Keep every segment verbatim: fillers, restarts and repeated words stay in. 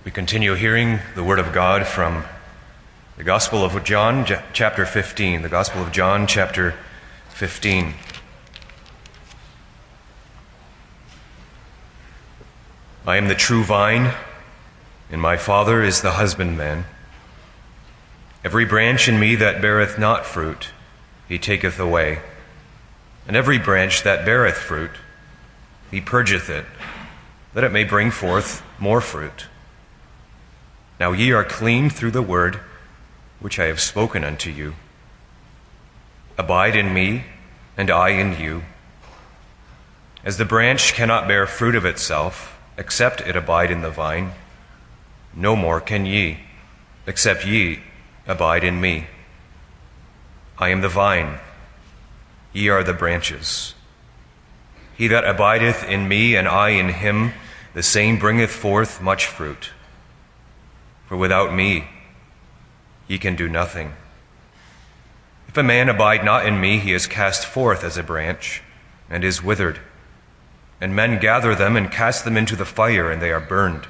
We continue hearing the Word of God from the Gospel of John, chapter fifteen. The Gospel of John, chapter fifteen. I am the true vine, and my Father is the husbandman. Every branch in me that beareth not fruit, he taketh away. And every branch that beareth fruit, he purgeth it, that it may bring forth more fruit. Now ye are clean through the word which I have spoken unto you. Abide in me, and I in you. As the branch cannot bear fruit of itself, except it abide in the vine, no more can ye, except ye abide in me. I am the vine, ye are the branches. He that abideth in me, and I in him, the same bringeth forth much fruit. For without me ye can do nothing. If a man abide not in me, he is cast forth as a branch, and is withered. And men gather them and cast them into the fire, and they are burned.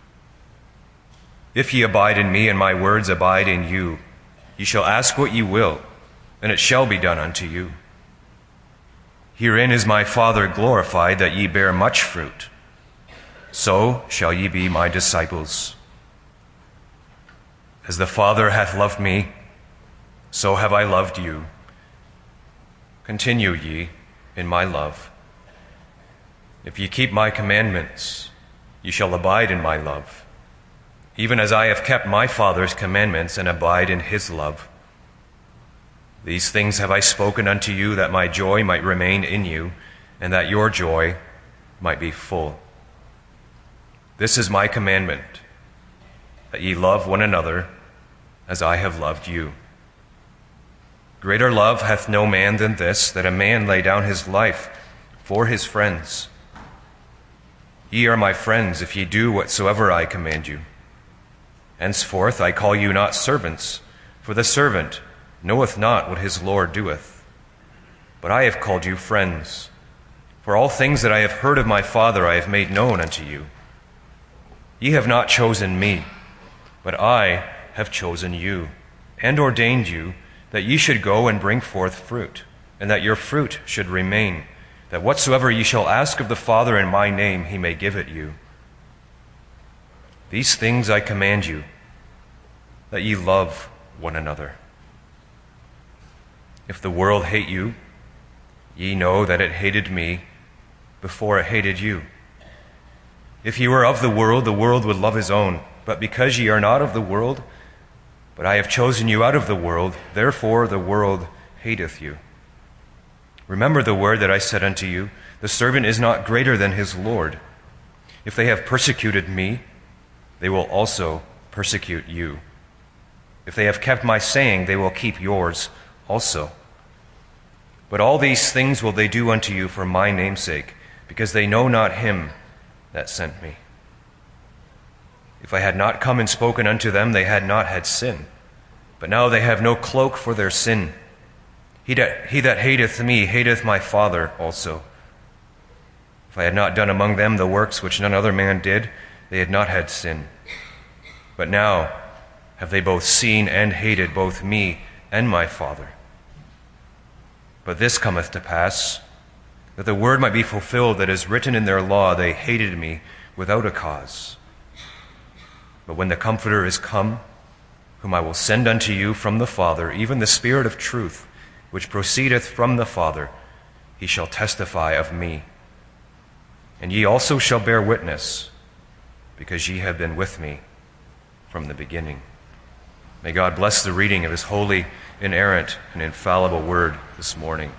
If ye abide in me, and my words abide in you, ye shall ask what ye will, and it shall be done unto you. Herein is my Father glorified, that ye bear much fruit. So shall ye be my disciples. As the Father hath loved me, so have I loved you. Continue ye in my love. If ye keep my commandments, ye shall abide in my love, even as I have kept my Father's commandments and abide in his love. These things have I spoken unto you, that my joy might remain in you, and that your joy might be full. This is my commandment, that ye love one another as I have loved you. Greater love hath no man than this, that a man lay down his life for his friends. Ye are my friends, if ye do whatsoever I command you. Henceforth I call you not servants, for the servant knoweth not what his Lord doeth. But I have called you friends, for all things that I have heard of my Father I have made known unto you. Ye have not chosen me, but I have chosen you, and ordained you, that ye should go and bring forth fruit, and that your fruit should remain, that whatsoever ye shall ask of the Father in my name, he may give it you. These things I command you, that ye love one another. If the world hate you, ye know that it hated me before it hated you. If ye were of the world, the world would love his own. But because ye are not of the world, but I have chosen you out of the world, therefore the world hateth you. Remember the word that I said unto you, the servant is not greater than his Lord. If they have persecuted me, they will also persecute you. If they have kept my saying, they will keep yours also. But all these things will they do unto you for my name's sake, because they know not him that sent me. If I had not come and spoken unto them, they had not had sin. But now they have no cloak for their sin. He that, he that hateth me hateth my Father also. If I had not done among them the works which none other man did, they had not had sin. But now have they both seen and hated both me and my Father. But this cometh to pass, that the word might be fulfilled that is written in their law, they hated me without a cause. But when the Comforter is come, whom I will send unto you from the Father, even the Spirit of truth, which proceedeth from the Father, he shall testify of me. And ye also shall bear witness, because ye have been with me from the beginning. May God bless the reading of his holy, inerrant, and infallible word this morning.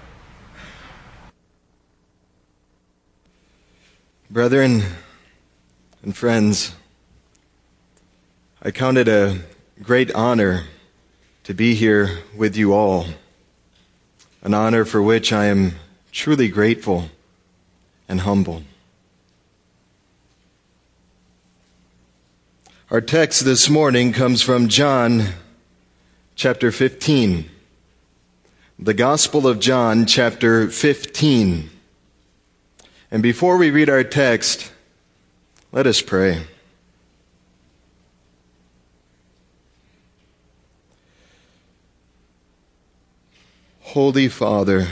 Brethren and friends, I count it a great honor to be here with you all, an honor for which I am truly grateful and humbled. Our text this morning comes from John chapter fifteen. The Gospel of John chapter fifteen. And before we read our text, let us pray. Holy Father,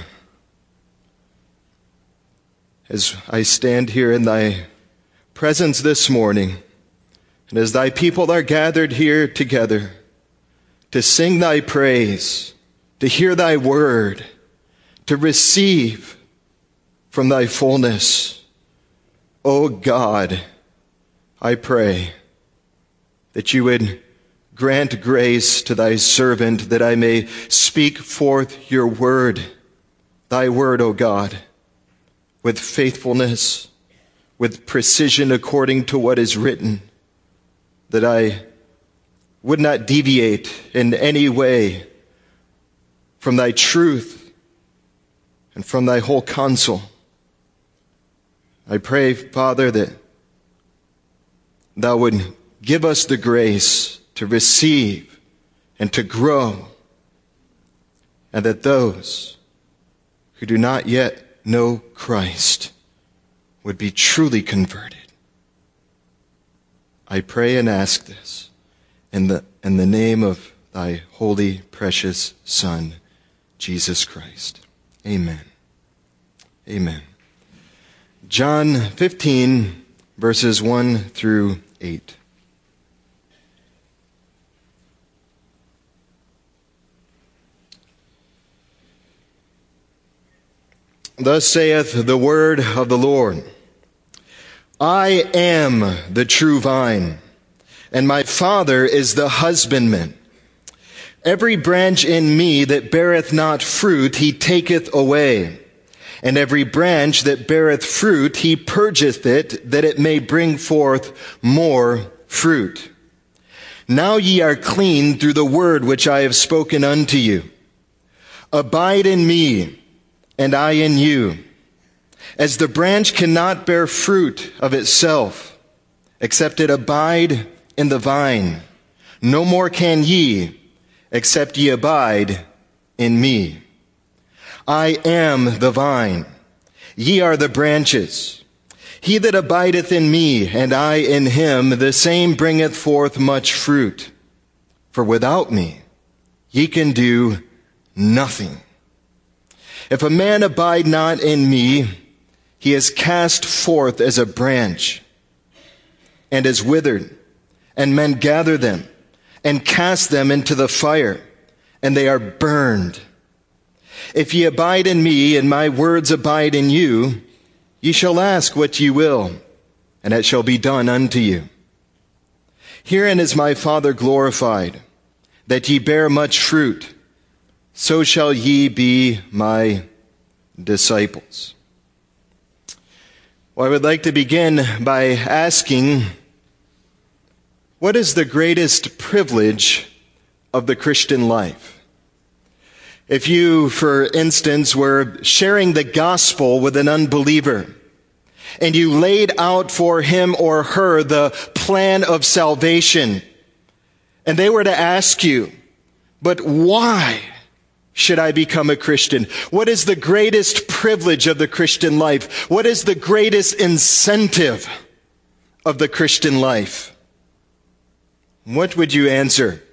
as I stand here in thy presence this morning, and as thy people are gathered here together to sing thy praise, to hear thy word, to receive from thy fullness, O God, I pray that you would grant grace to thy servant, that I may speak forth your word, thy word, O God, with faithfulness, with precision according to what is written, that I would not deviate in any way from thy truth and from thy whole counsel. I pray, Father, that thou would give us the grace to receive and to grow, and that those who do not yet know Christ would be truly converted. I pray and ask this in the, in the name of thy holy, precious Son, Jesus Christ. Amen. Amen. John fifteen, verses one through eight. Thus saith the word of the Lord, I am the true vine, and my Father is the husbandman. Every branch in me that beareth not fruit, he taketh away. And every branch that beareth fruit, he purgeth it, that it may bring forth more fruit. Now ye are clean through the word which I have spoken unto you. Abide in me, and I in you. As the branch cannot bear fruit of itself, except it abide in the vine, no more can ye, except ye abide in me. I am the vine, ye are the branches. He that abideth in me, and I in him, the same bringeth forth much fruit. For without me ye can do nothing. If a man abide not in me, he is cast forth as a branch, and is withered, and men gather them, and cast them into the fire, and they are burned. If ye abide in me, and my words abide in you, ye shall ask what ye will, and it shall be done unto you. Herein is my Father glorified, that ye bear much fruit, so shall ye be my disciples. Well, I would like to begin by asking, what is the greatest privilege of the Christian life? If you, for instance, were sharing the gospel with an unbeliever, and you laid out for him or her the plan of salvation, and they were to ask you, but why should I become a Christian? What is the greatest privilege of the Christian life? What is the greatest incentive of the Christian life? What would you answer?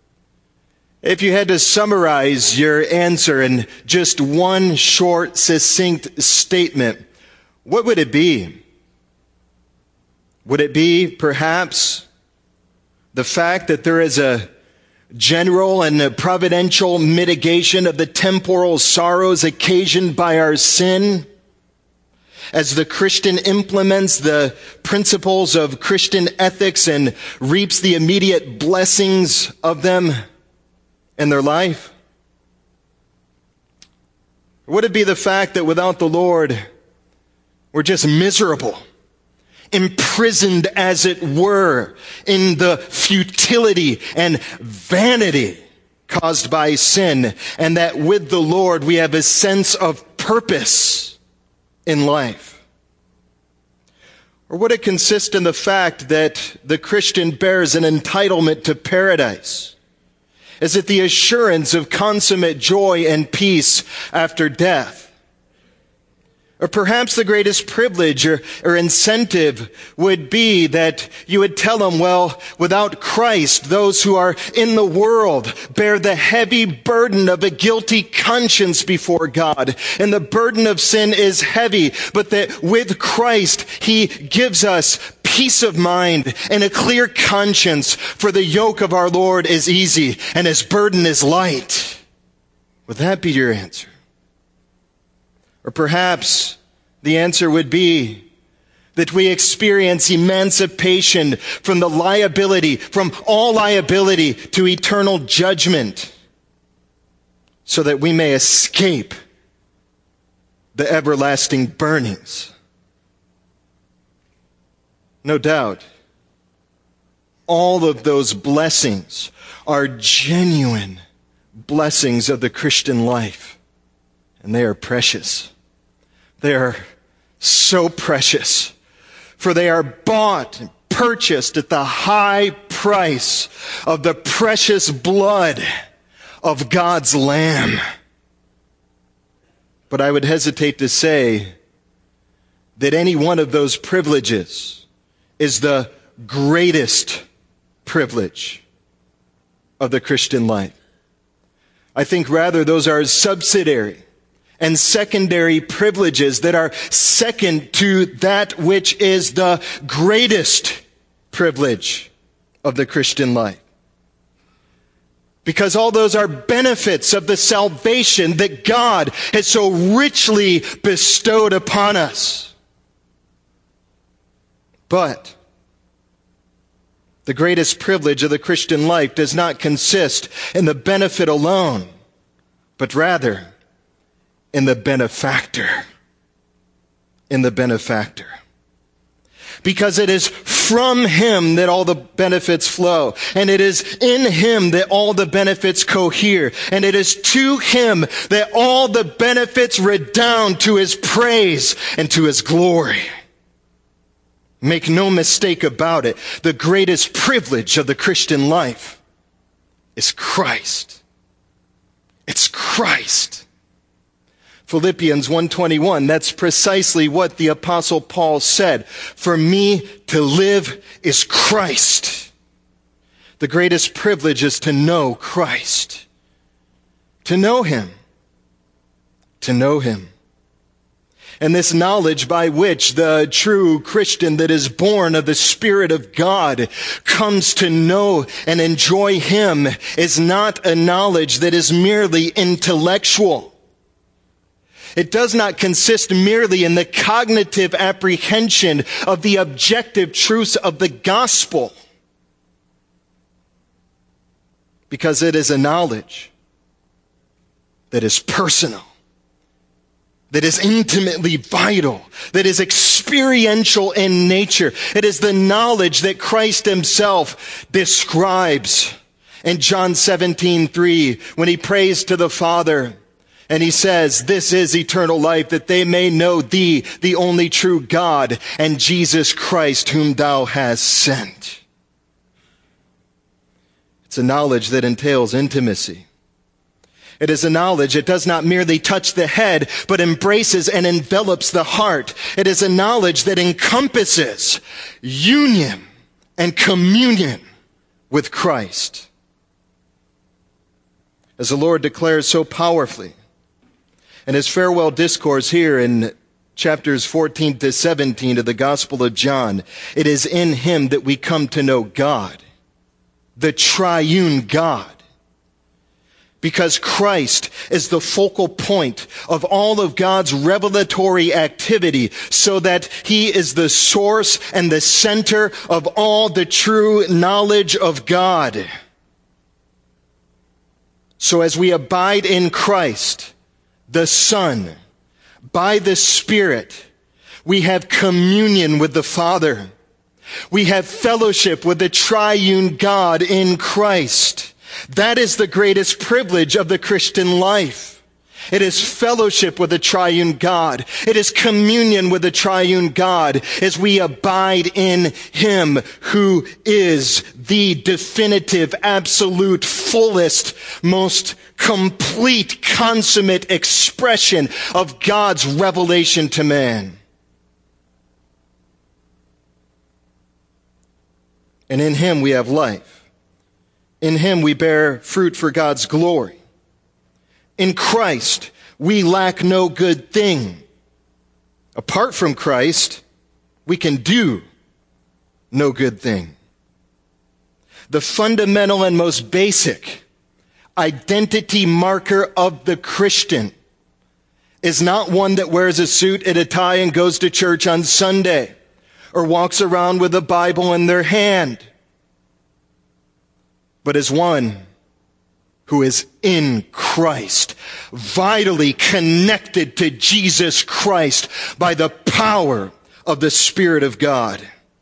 If you had to summarize your answer in just one short, succinct statement, what would it be? Would it be perhaps the fact that there is a general and providential mitigation of the temporal sorrows occasioned by our sin, as the Christian implements the principles of Christian ethics and reaps the immediate blessings of them in their life? Or would it be the fact that without the Lord, we're just miserable, imprisoned, as it were, in the futility and vanity caused by sin, and that with the Lord we have a sense of purpose in life? Or would it consist in the fact that the Christian bears an entitlement to paradise? Is it the assurance of consummate joy and peace after death? Or perhaps the greatest privilege or, or incentive would be that you would tell them, well, without Christ, those who are in the world bear the heavy burden of a guilty conscience before God. And the burden of sin is heavy, but that with Christ, He gives us peace of mind and a clear conscience, for the yoke of our Lord is easy and His burden is light. Would that be your answer? Or perhaps the answer would be that we experience emancipation from the liability, from all liability to eternal judgment, so that we may escape the everlasting burnings. No doubt, all of those blessings are genuine blessings of the Christian life, and they are precious. They are so precious, for they are bought and purchased at the high price of the precious blood of God's Lamb. But I would hesitate to say that any one of those privileges is the greatest privilege of the Christian life. I think rather those are subsidiary and secondary privileges that are second to that which is the greatest privilege of the Christian life. Because all those are benefits of the salvation that God has so richly bestowed upon us. But the greatest privilege of the Christian life does not consist in the benefit alone, but rather in the benefactor. In the benefactor. Because it is from Him that all the benefits flow. And it is in Him that all the benefits cohere. And it is to Him that all the benefits redound to His praise and to His glory. Make no mistake about it. The greatest privilege of the Christian life is Christ. It's Christ. Philippians one twenty-one, that's precisely what the Apostle Paul said. For me to live is Christ. The greatest privilege is to know Christ. To know Him. To know Him. And this knowledge by which the true Christian that is born of the Spirit of God comes to know and enjoy Him is not a knowledge that is merely intellectual. It does not consist merely in the cognitive apprehension of the objective truths of the gospel, because it is a knowledge that is personal, that is intimately vital, that is experiential in nature. It is the knowledge that Christ Himself describes in John seventeen three when He prays to the Father. And He says, this is eternal life, that they may know Thee, the only true God, and Jesus Christ, whom Thou hast sent. It's a knowledge that entails intimacy. It is a knowledge that does not merely touch the head, but embraces and envelops the heart. It is a knowledge that encompasses union and communion with Christ. As the Lord declares so powerfully in His farewell discourse here in chapters fourteen to seventeen of the Gospel of John, it is in Him that we come to know God, the triune God. Because Christ is the focal point of all of God's revelatory activity, so that He is the source and the center of all the true knowledge of God. So as we abide in Christ, the Son, by the Spirit, we have communion with the Father. We have fellowship with the triune God in Christ. That is the greatest privilege of the Christian life. It is fellowship with the triune God. It is communion with the triune God as we abide in Him who is the definitive, absolute, fullest, most complete, consummate expression of God's revelation to man. And in Him we have life. In Him we bear fruit for God's glory. In Christ, we lack no good thing. Apart from Christ, we can do no good thing. The fundamental and most basic identity marker of the Christian is not one that wears a suit and a tie and goes to church on Sunday or walks around with a Bible in their hand, but is one who is in Christ, vitally connected to Jesus Christ by the power of the Spirit of God.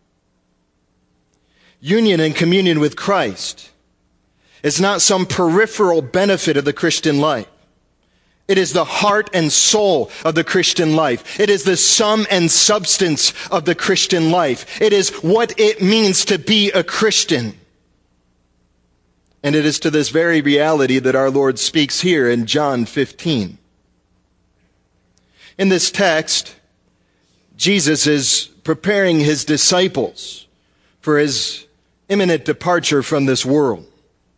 Union and communion with Christ is not some peripheral benefit of the Christian life. It is the heart and soul of the Christian life. It is the sum and substance of the Christian life. It is what it means to be a Christian. And it is to this very reality that our Lord speaks here in John fifteen. In this text, Jesus is preparing His disciples for His imminent departure from this world.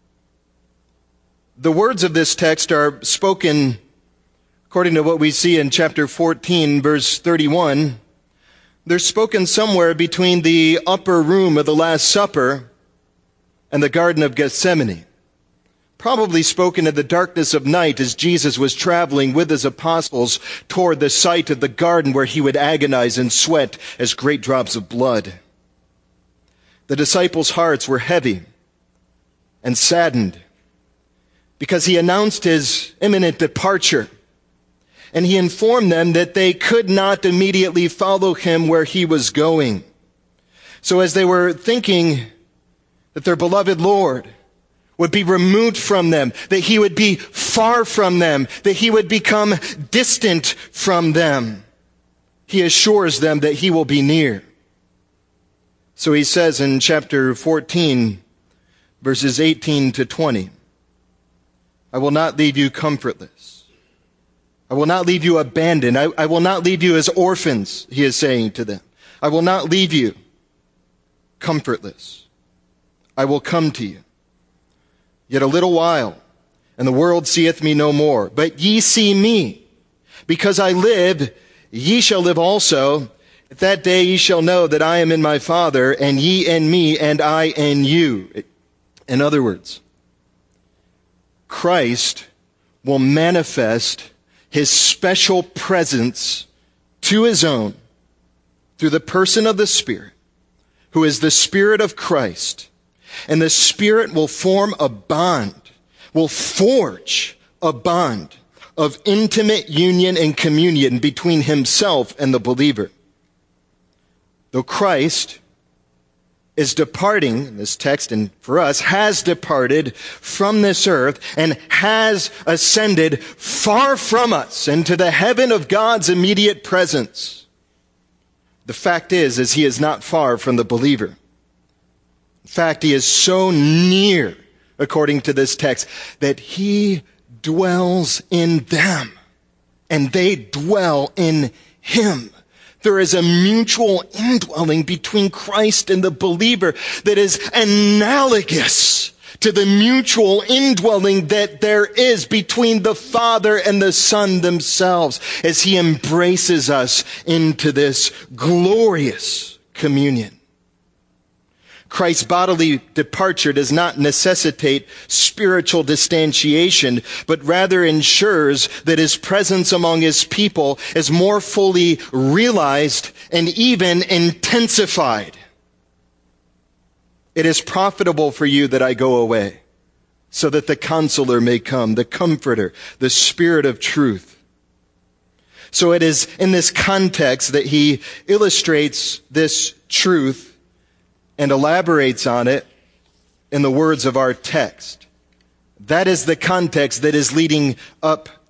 The words of this text are spoken according to what we see in chapter fourteen, verse thirty-one. They're spoken somewhere between the upper room of the Last Supper and the Garden of Gethsemane. Probably spoken in the darkness of night as Jesus was traveling with His apostles toward the site of the garden where He would agonize and sweat as great drops of blood. The disciples' hearts were heavy and saddened because He announced His imminent departure, and He informed them that they could not immediately follow Him where He was going. So as they were thinking that their beloved Lord would be removed from them, that He would be far from them, that He would become distant from them, He assures them that He will be near. So He says in chapter fourteen, verses eighteen to twenty, I will not leave you comfortless. I will not leave you abandoned. I, I will not leave you as orphans, He is saying to them. I will not leave you comfortless. I will come to you. Yet a little while, and the world seeth me no more. But ye see me. Because I live, ye shall live also. At that day ye shall know that I am in my Father, and ye in me, and I in you. In other words, Christ will manifest His special presence to His own through the person of the Spirit, who is the Spirit of Christ. And the Spirit will form a bond, will forge a bond of intimate union and communion between Himself and the believer. Though Christ is departing, in this text and for us, has departed from this earth and has ascended far from us into the heaven of God's immediate presence, the fact is, is He is not far from the believer. In fact, He is so near, according to this text, that He dwells in them and they dwell in Him. There is a mutual indwelling between Christ and the believer that is analogous to the mutual indwelling that there is between the Father and the Son themselves as He embraces us into this glorious communion. Christ's bodily departure does not necessitate spiritual distantiation, but rather ensures that His presence among His people is more fully realized and even intensified. It is profitable for you that I go away, so that the Counselor may come, the Comforter, the Spirit of truth. So it is in this context that He illustrates this truth and elaborates on it in the words of our text. That is the context that is leading up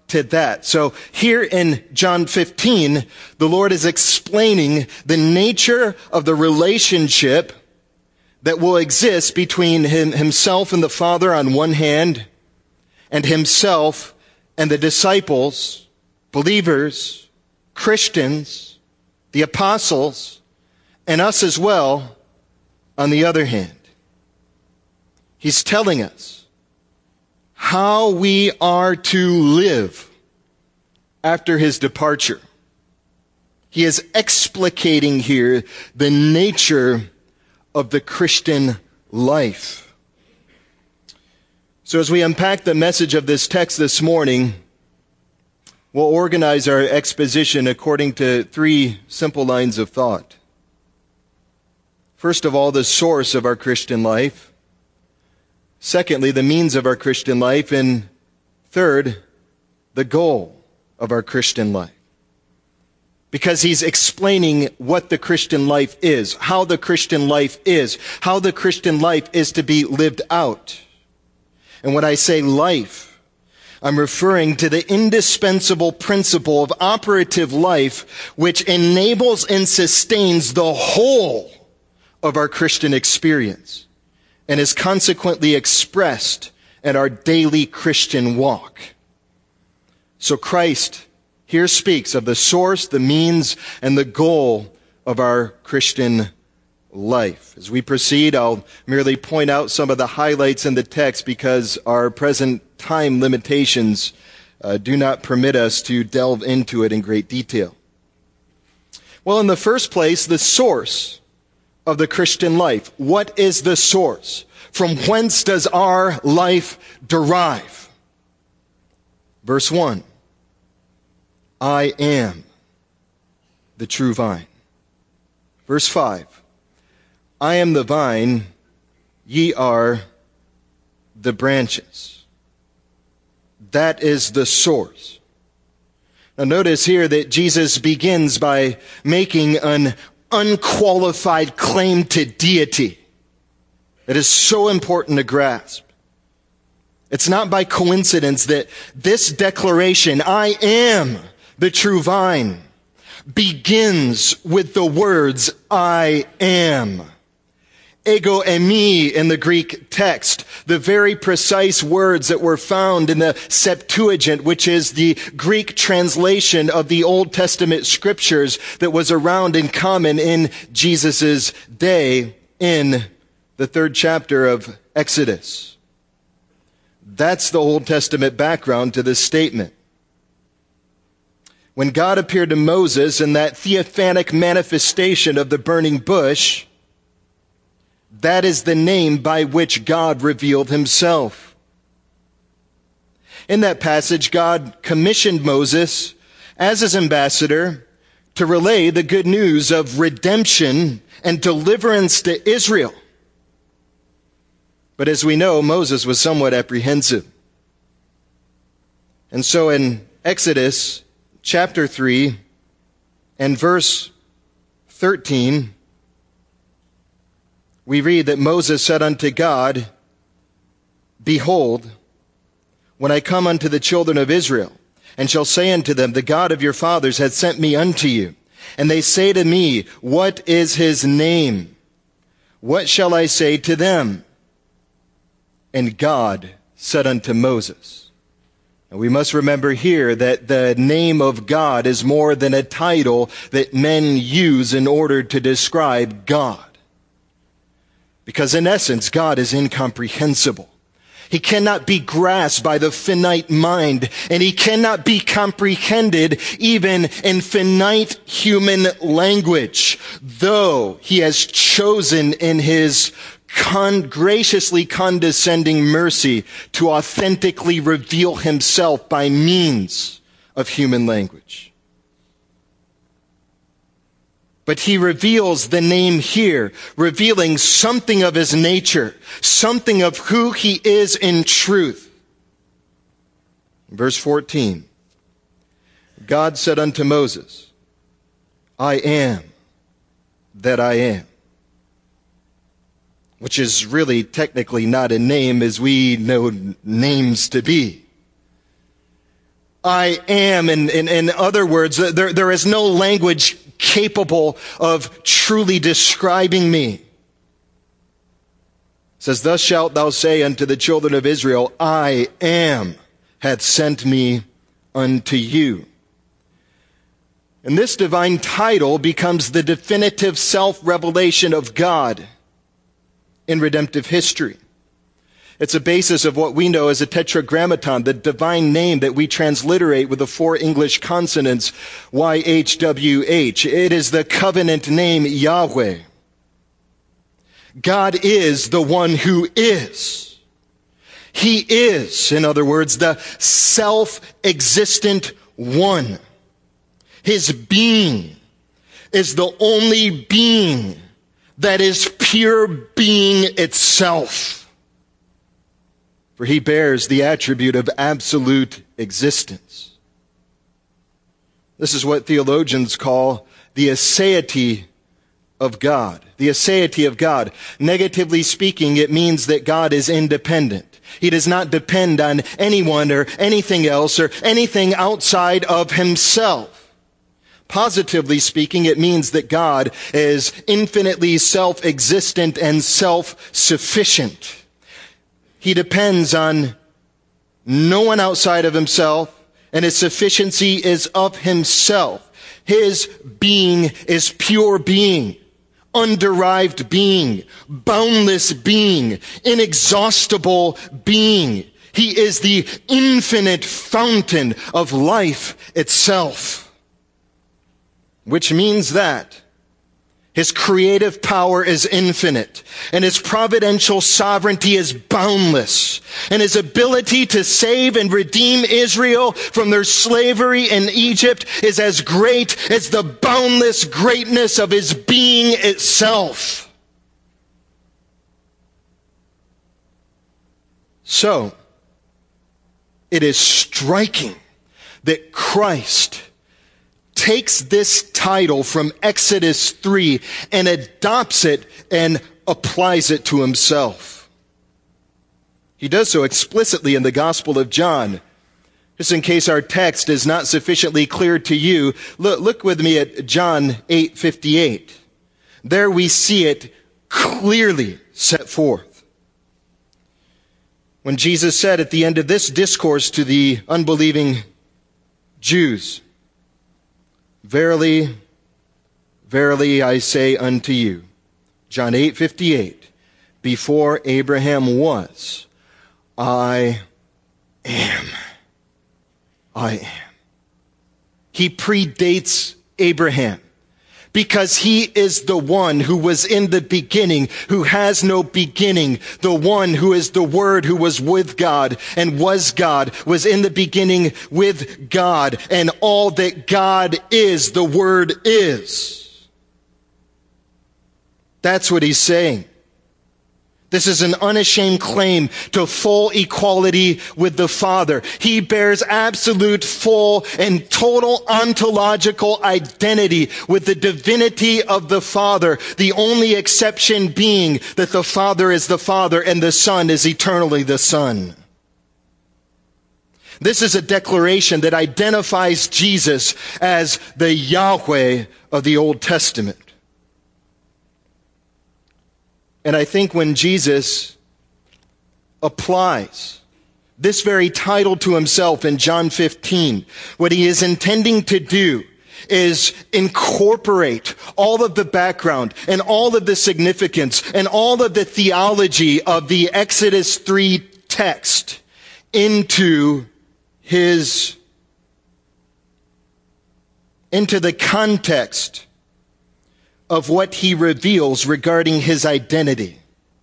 to that. So here in John fifteen, the Lord is explaining the nature of the relationship that will exist between him, himself and the Father on one hand, and himself and the disciples, believers, Christians, the apostles, and us as well on the other hand. He's telling us how we are to live after his departure. He is explicating here the nature of the Christian life. So as we unpack the message of this text this morning, we'll organize our exposition according to three simple lines of thought. First of all, the source of our Christian life. Secondly, the means of our Christian life. And third, the goal of our Christian life. Because he's explaining what the Christian life is, how the Christian life is, how the Christian life is to be lived out. And when I say life, I'm referring to the indispensable principle of operative life which enables and sustains the whole of our Christian experience and is consequently expressed in our daily Christian walk. So Christ here speaks of the source, the means, and the goal of our Christian life. As we proceed, I'll merely point out some of the highlights in the text because our present time limitations uh, do not permit us to delve into it in great detail. Well, in the first place, the source of the Christian life. What is the source? From whence does our life derive? Verse one. I am the true vine. Verse five. I am the vine, ye are the branches. That is the source. Now notice here that Jesus begins by making an unqualified claim to deity. It is so important to grasp. It's not by coincidence that this declaration, I am the true vine, begins with the words, I am. Ego eimi in the Greek text, the very precise words that were found in the Septuagint, which is the Greek translation of the Old Testament scriptures that was around in common in Jesus' day in the third chapter of Exodus. That's the Old Testament background to this statement. When God appeared to Moses in that theophanic manifestation of the burning bush, that is the name by which God revealed himself. In that passage, God commissioned Moses as his ambassador to relay the good news of redemption and deliverance to Israel. But as we know, Moses was somewhat apprehensive. And so in Exodus chapter three and verse thirteen, we read that Moses said unto God, Behold, when I come unto the children of Israel, and shall say unto them, The God of your fathers hath sent me unto you. And they say to me, What is his name? What shall I say to them? And God said unto Moses. And we must remember here that the name of God is more than a title that men use in order to describe God. Because in essence, God is incomprehensible. He cannot be grasped by the finite mind, and he cannot be comprehended even in finite human language, though he has chosen in his con- graciously condescending mercy to authentically reveal himself by means of human language. But he reveals the name here, revealing something of his nature, something of who he is in truth. Verse fourteen, God said unto Moses, I am that I am. Which is really technically not a name as we know names to be. I am. In, in, in other words, there, there is no language capable of truly describing me. It says, thus shalt thou say unto the children of Israel, I am hath sent me unto you. And this divine title becomes the definitive self-revelation of God in redemptive history. It's a basis of what we know as a tetragrammaton, the divine name that we transliterate with the four English consonants Y H W H. It is the covenant name Yahweh. God is the one who is. He is, in other words, the self-existent one. His being is the only being that is pure being itself. For he bears the attribute of absolute existence. This is what theologians call the aseity of God. The aseity of God. Negatively speaking, it means that God is independent. He does not depend on anyone or anything else or anything outside of himself. Positively speaking, it means that God is infinitely self-existent and self-sufficient. He depends on no one outside of himself, and his sufficiency is of himself. His being is pure being, underived being, boundless being, inexhaustible being. He is the infinite fountain of life itself. Which means that his creative power is infinite, and his providential sovereignty is boundless, and his ability to save and redeem Israel from their slavery in Egypt is as great as the boundless greatness of his being itself. So, it is striking that Christ takes this title from Exodus three and adopts it and applies it to himself. He does so explicitly in the Gospel of John. Just in case our text is not sufficiently clear to you, look, look with me at John eight fifty-eight. There we see it clearly set forth. When Jesus said at the end of this discourse to the unbelieving Jews, Verily, verily I say unto you, John eight fifty-eight, before Abraham was, I am. I am. He predates Abraham because he is the one who was in the beginning, who has no beginning, the one who is the Word who was with God and was God, was in the beginning with God, and all that God is, the Word is. That's what he's saying. This is an unashamed claim to full equality with the Father. He bears absolute, full, and total ontological identity with the divinity of the Father, the only exception being that the Father is the Father and the Son is eternally the Son. This is a declaration that identifies Jesus as the Yahweh of the Old Testament. And I think when Jesus applies this very title to himself in John fifteen, what he is intending to do is incorporate all of the background and all of the significance and all of the theology of the Exodus three text into his, into the context of what he reveals regarding his identity.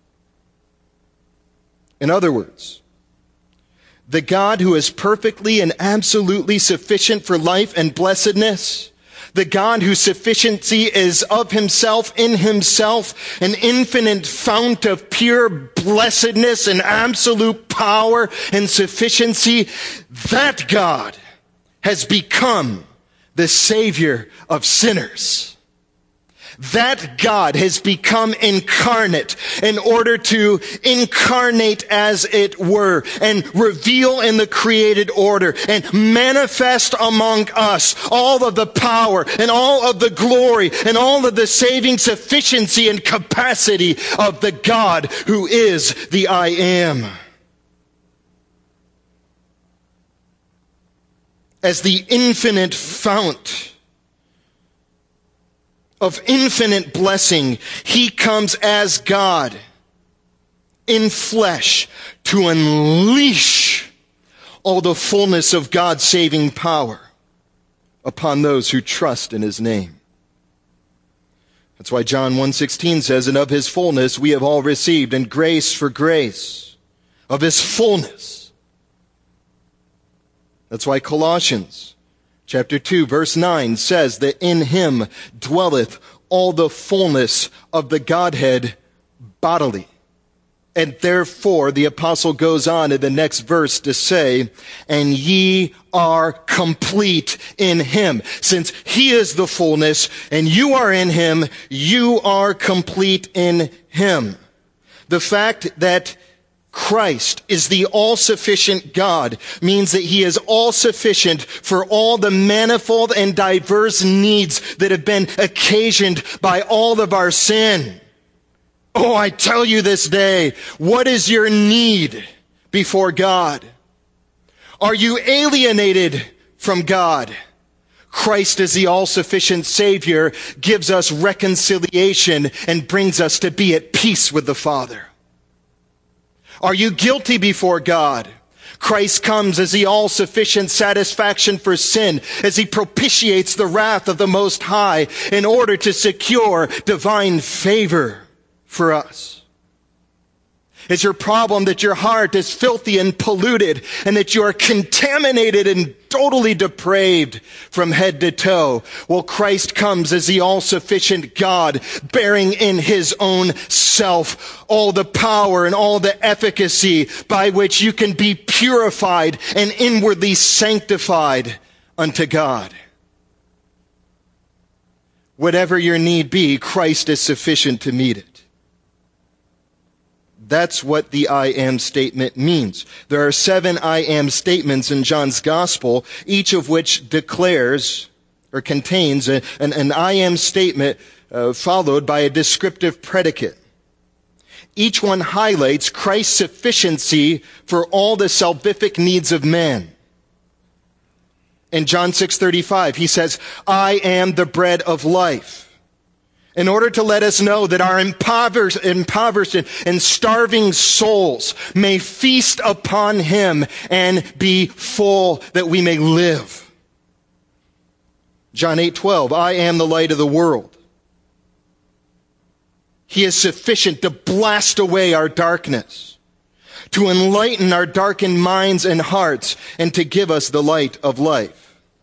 In other words, the God who is perfectly and absolutely sufficient for life and blessedness, the God whose sufficiency is of himself, in himself, an infinite fount of pure blessedness and absolute power and sufficiency, that God has become the Savior of sinners. That God has become incarnate in order to incarnate, as it were, and reveal in the created order and manifest among us all of the power and all of the glory and all of the saving sufficiency and capacity of the God who is the I Am. As the infinite fount of infinite blessing, he comes as God in flesh to unleash all the fullness of God's saving power upon those who trust in his name. That's why John one sixteen says, and of his fullness we have all received, and grace for grace, of his fullness. That's why Colossians chapter two, verse nine says that in him dwelleth all the fullness of the Godhead bodily. And therefore, the apostle goes on in the next verse to say, and ye are complete in him. Since he is the fullness and you are in him, you are complete in him. The fact that Christ is the all-sufficient God means that he is all-sufficient for all the manifold and diverse needs that have been occasioned by all of our sin. Oh, I tell you this day, what is your need before God? Are you alienated from God? Christ as the all-sufficient Savior gives us reconciliation and brings us to be at peace with the Father. Are you guilty before God? Christ comes as the all-sufficient satisfaction for sin, as he propitiates the wrath of the Most High in order to secure divine favor for us. Is your problem that your heart is filthy and polluted and that you are contaminated and totally depraved from head to toe? Well, Christ comes as the all-sufficient God, bearing in his own self all the power and all the efficacy by which you can be purified and inwardly sanctified unto God. Whatever your need be, Christ is sufficient to meet it. That's what the I am statement means. There are seven I am statements in John's gospel, each of which declares or contains a, an, an I am statement uh, followed by a descriptive predicate. Each one highlights Christ's sufficiency for all the salvific needs of man. In John six thirty-five, he says, I am the bread of life. In order to let us know that our impoverished, impoverished and starving souls may feast upon him and be full, that we may live. John eight twelve, I am the light of the world. He is sufficient to blast away our darkness, to enlighten our darkened minds and hearts, and to give us the light of life.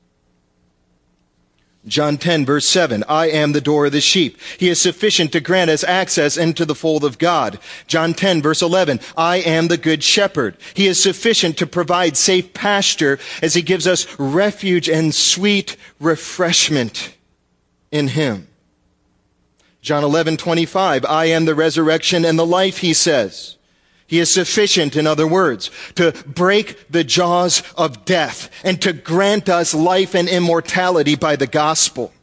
John ten, verse seven, I am the door of the sheep. He is sufficient to grant us access into the fold of God. John ten, verse eleven, I am the good shepherd. He is sufficient to provide safe pasture as he gives us refuge and sweet refreshment in him. John eleven, twenty-five, I am the resurrection and the life, he says. He is sufficient, in other words, to break the jaws of death and to grant us life and immortality by the gospel.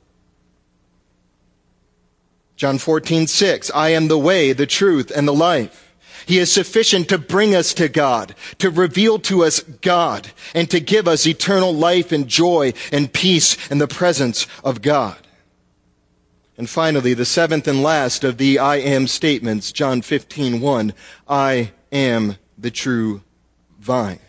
John fourteen, six, I am the way, the truth, and the life. He is sufficient to bring us to God, to reveal to us God, and to give us eternal life and joy and peace in the presence of God. And finally, the seventh and last of the I am statements, John fifteen, one, I am the true vine.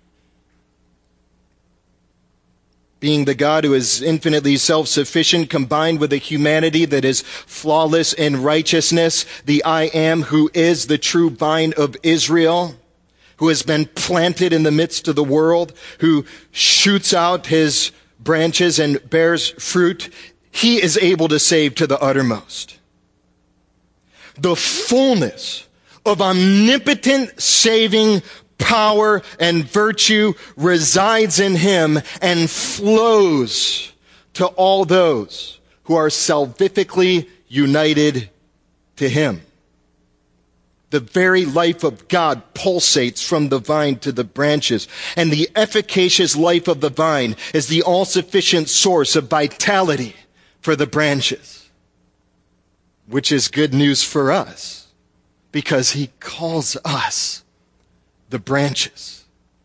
Being the God who is infinitely self-sufficient, combined with a humanity that is flawless in righteousness, the I am who is the true vine of Israel, who has been planted in the midst of the world, who shoots out his branches and bears fruit, he is able to save to the uttermost. The fullness of omnipotent saving power and virtue resides in him and flows to all those who are salvifically united to him. The very life of God pulsates from the vine to the branches, and the efficacious life of the vine is the all-sufficient source of vitality for the branches, which is good news for us because he calls us the branches.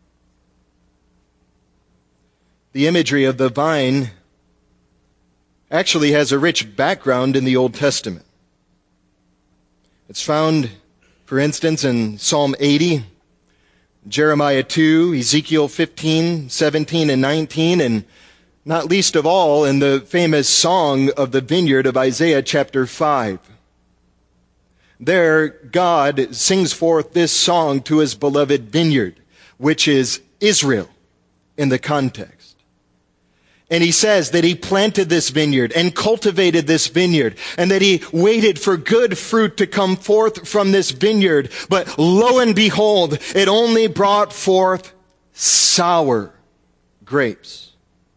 The imagery of the vine actually has a rich background in the Old Testament. It's found, for instance, in Psalm eighty, Jeremiah two, Ezekiel fifteen, seventeen, and nineteen, and not least of all in the famous Song of the Vineyard of Isaiah chapter five. There, God sings forth this song to his beloved vineyard, which is Israel in the context. And he says that he planted this vineyard and cultivated this vineyard and that he waited for good fruit to come forth from this vineyard. But lo and behold, it only brought forth sour grapes.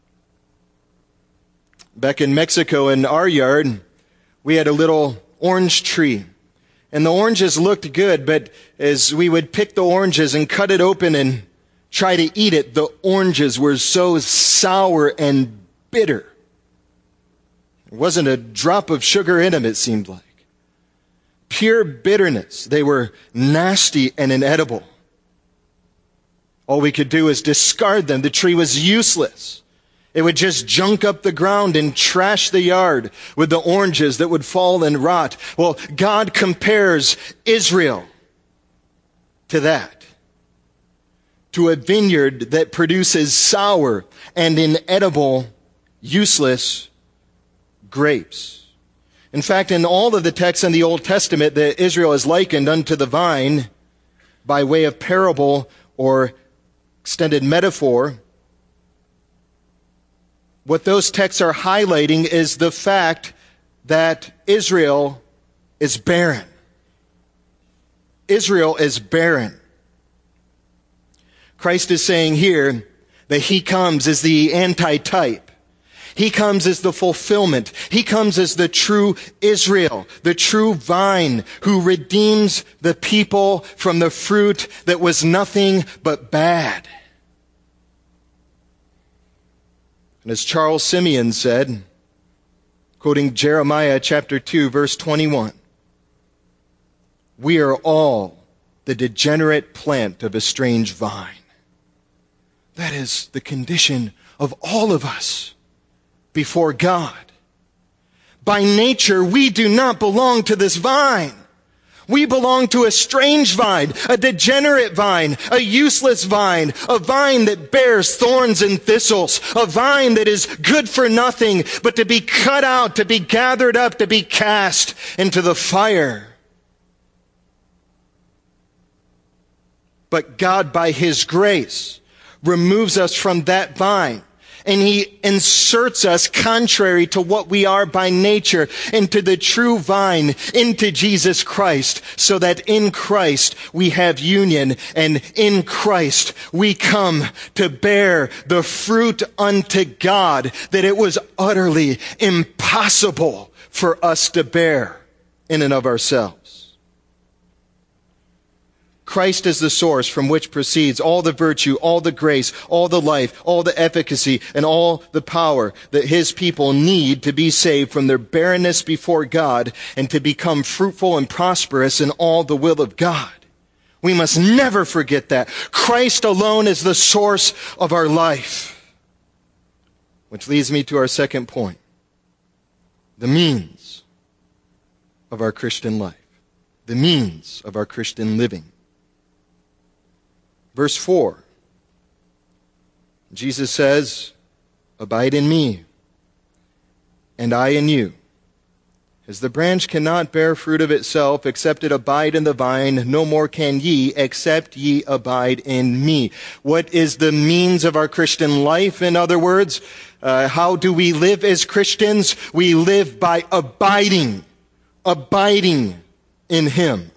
Back in Mexico in our yard, we had a little orange tree. And the oranges looked good, but as we would pick the oranges and cut it open and try to eat it, the oranges were so sour and bitter. There wasn't a drop of sugar in them, it seemed like. Pure bitterness. They were nasty and inedible. All we could do is discard them. The tree was useless. It would just junk up the ground and trash the yard with the oranges that would fall and rot. Well, God compares Israel to that. To a vineyard that produces sour and inedible, useless grapes. In fact, in all of the texts in the Old Testament that Israel is likened unto the vine by way of parable or extended metaphor, what those texts are highlighting is the fact that Israel is barren. Israel is barren. Christ is saying here that he comes as the antitype. He comes as the fulfillment. He comes as the true Israel, the true vine who redeems the people from the fruit that was nothing but bad. And as Charles Simeon said, quoting Jeremiah chapter two, verse twenty-one, we are all the degenerate plant of a strange vine. That is the condition of all of us before God. By nature, we do not belong to this vine. We belong to a strange vine, a degenerate vine, a useless vine, a vine that bears thorns and thistles, a vine that is good for nothing but to be cut out, to be gathered up, to be cast into the fire. But God, by his grace, removes us from that vine. And he inserts us contrary to what we are by nature into the true vine, into Jesus Christ, so that in Christ we have union, and in Christ we come to bear the fruit unto God that it was utterly impossible for us to bear in and of ourselves. Christ is the source from which proceeds all the virtue, all the grace, all the life, all the efficacy, and all the power that his people need to be saved from their barrenness before God and to become fruitful and prosperous in all the will of God. We must never forget that. Christ alone is the source of our life. Which leads me to our second point. The means of our Christian life. The means of our Christian living. Verse four, Jesus says, abide in me, and I in you. As the branch cannot bear fruit of itself, except it abide in the vine, no more can ye, except ye abide in me. What is the means of our Christian life? In other words, uh, how do we live as Christians? We live by abiding, abiding in him.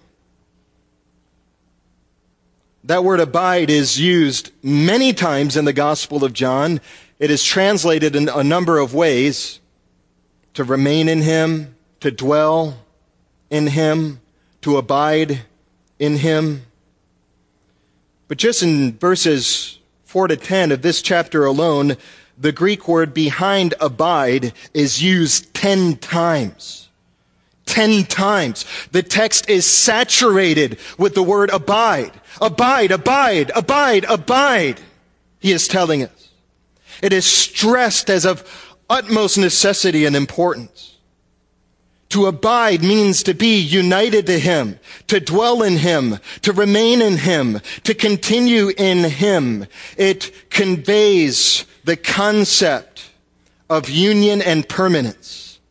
That word abide is used many times in the Gospel of John. It is translated in a number of ways. To remain in him, to dwell in him, to abide in him. But just in verses four to ten of this chapter alone, the Greek word behind abide is used ten times. Ten times. The text is saturated with the word abide. Abide, abide, abide, abide. He is telling us. It is stressed as of utmost necessity and importance. To abide means to be united to him, to dwell in him, to remain in him, to continue in him. It conveys the concept of union and permanence.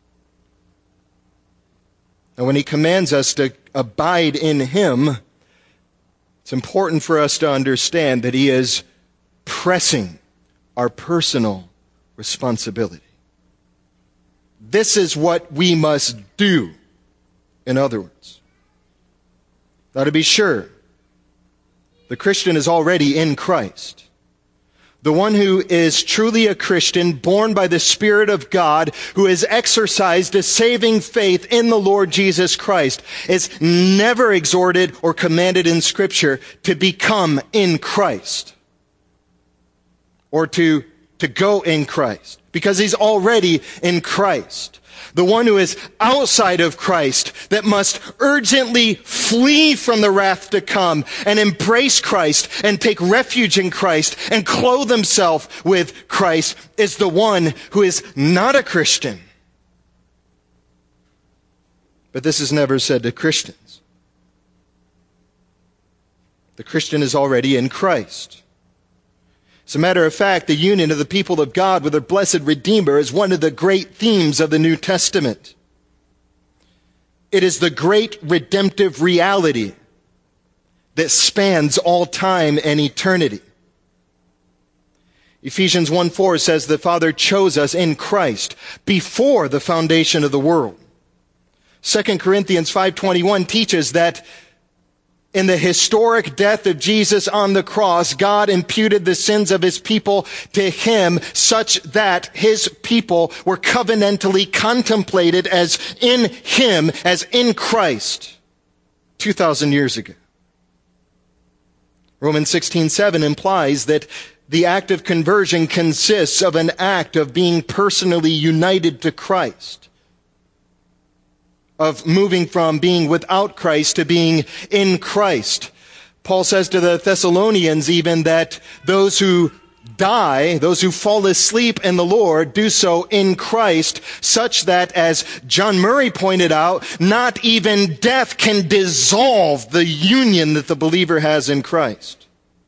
And when he commands us to abide in him, it's important for us to understand that he is pressing our personal responsibility. This is what we must do, in other words. Now, to be sure, the Christian is already in Christ. The one who is truly a Christian, born by the Spirit of God, who has exercised a saving faith in the Lord Jesus Christ, is never exhorted or commanded in Scripture to become in Christ or to, to go in Christ, because he's already in Christ. The one who is outside of Christ, that must urgently flee from the wrath to come and embrace Christ and take refuge in Christ and clothe himself with Christ, is the one who is not a Christian. But this is never said to Christians. The Christian is already in Christ. As a matter of fact, the union of the people of God with their blessed Redeemer is one of the great themes of the New Testament. It is the great redemptive reality that spans all time and eternity. Ephesians one four says the Father chose us in Christ before the foundation of the world. Second Corinthians five twenty-one teaches that in the historic death of Jesus on the cross, God imputed the sins of his people to him, such that his people were covenantally contemplated as in him, as in Christ, two thousand years ago. Romans sixteen seven implies that the act of conversion consists of an act of being personally united to Christ, of moving from being without Christ to being in Christ. Paul says to the Thessalonians even that those who die, those who fall asleep in the Lord, do so in Christ, such that, as John Murray pointed out, not even death can dissolve the union that the believer has in Christ.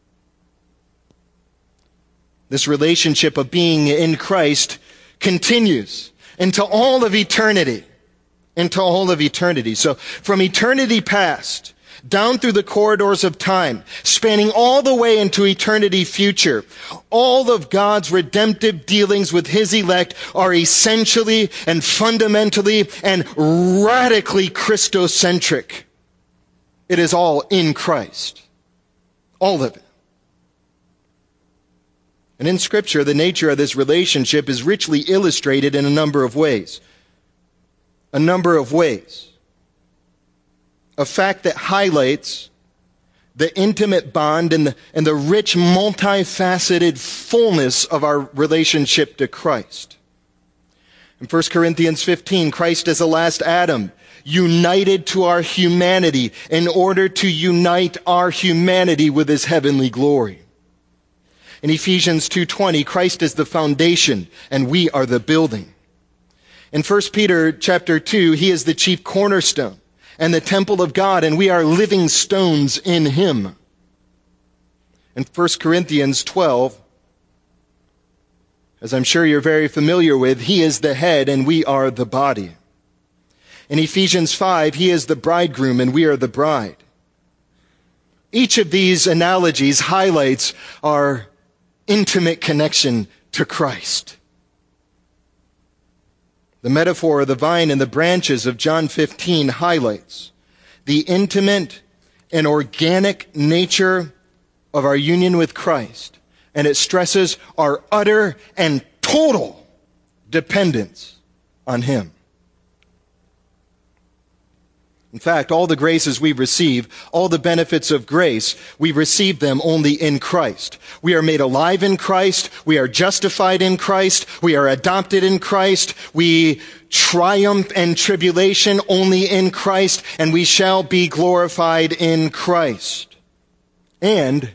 This relationship of being in Christ continues into all of eternity. Into all of eternity. So from eternity past, down through the corridors of time, spanning all the way into eternity future, all of God's redemptive dealings with his elect are essentially and fundamentally and radically Christocentric. It is all in Christ. All of it. And in Scripture, the nature of this relationship is richly illustrated in a number of ways. A number of ways. A fact that highlights the intimate bond and the, and the rich, multifaceted fullness of our relationship to Christ. In First Corinthians fifteen, Christ is the last Adam, united to our humanity in order to unite our humanity with his heavenly glory. In Ephesians two twenty, Christ is the foundation and we are the building. In First Peter chapter two, he is the chief cornerstone and the temple of God, and we are living stones in him. In First Corinthians twelve, as I'm sure you're very familiar with, he is the head and we are the body. In Ephesians five, he is the bridegroom and we are the bride. Each of these analogies highlights our intimate connection to Christ. The metaphor of the vine and the branches of John fifteen highlights the intimate and organic nature of our union with Christ, and it stresses our utter and total dependence on him. In fact, all the graces we receive, all the benefits of grace, we receive them only in Christ. We are made alive in Christ. We are justified in Christ. We are adopted in Christ. We triumph and tribulation only in Christ, and we shall be glorified in Christ. And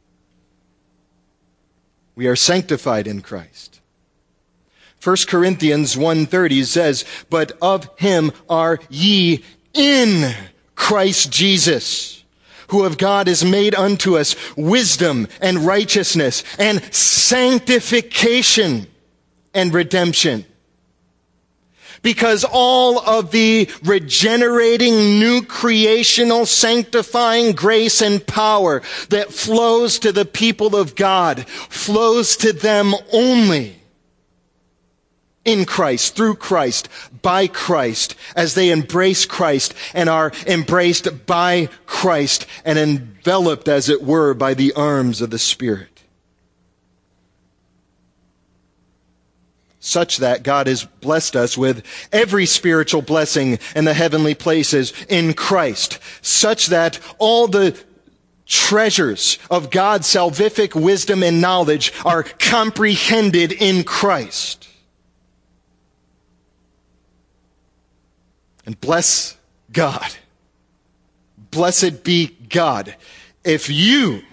we are sanctified in Christ. First Corinthians one thirty says, "But of him are ye in Christ Jesus, who of God is made unto us wisdom and righteousness and sanctification and redemption." Because all of the regenerating, new creational, sanctifying grace and power that flows to the people of God flows to them only in Christ, through Christ, by Christ, as they embrace Christ and are embraced by Christ and enveloped, as it were, by the arms of the Spirit. Such that God has blessed us with every spiritual blessing in the heavenly places in Christ. Such that all the treasures of God's salvific wisdom and knowledge are comprehended in Christ. And bless God. Blessed be God. If you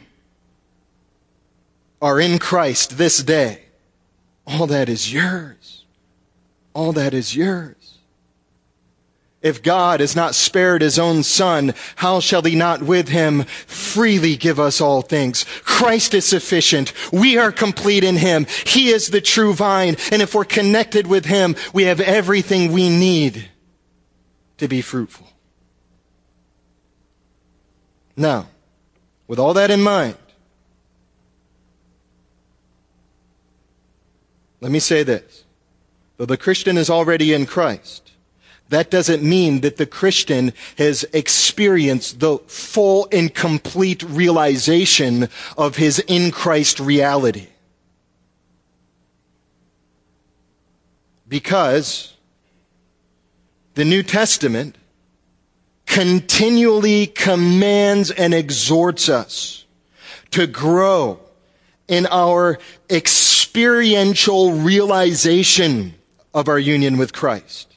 are in Christ this day, all that is yours. All that is yours. If God has not spared his own Son, how shall he not with him freely give us all things? Christ is sufficient. We are complete in him. He is the true vine. And if we're connected with him, we have everything we need to be fruitful. Now, with all that in mind, let me say this. Though the Christian is already in Christ, that doesn't mean that the Christian has experienced the full and complete realization of his in Christ reality. Because the New Testament continually commands and exhorts us to grow in our experiential realization of our union with Christ.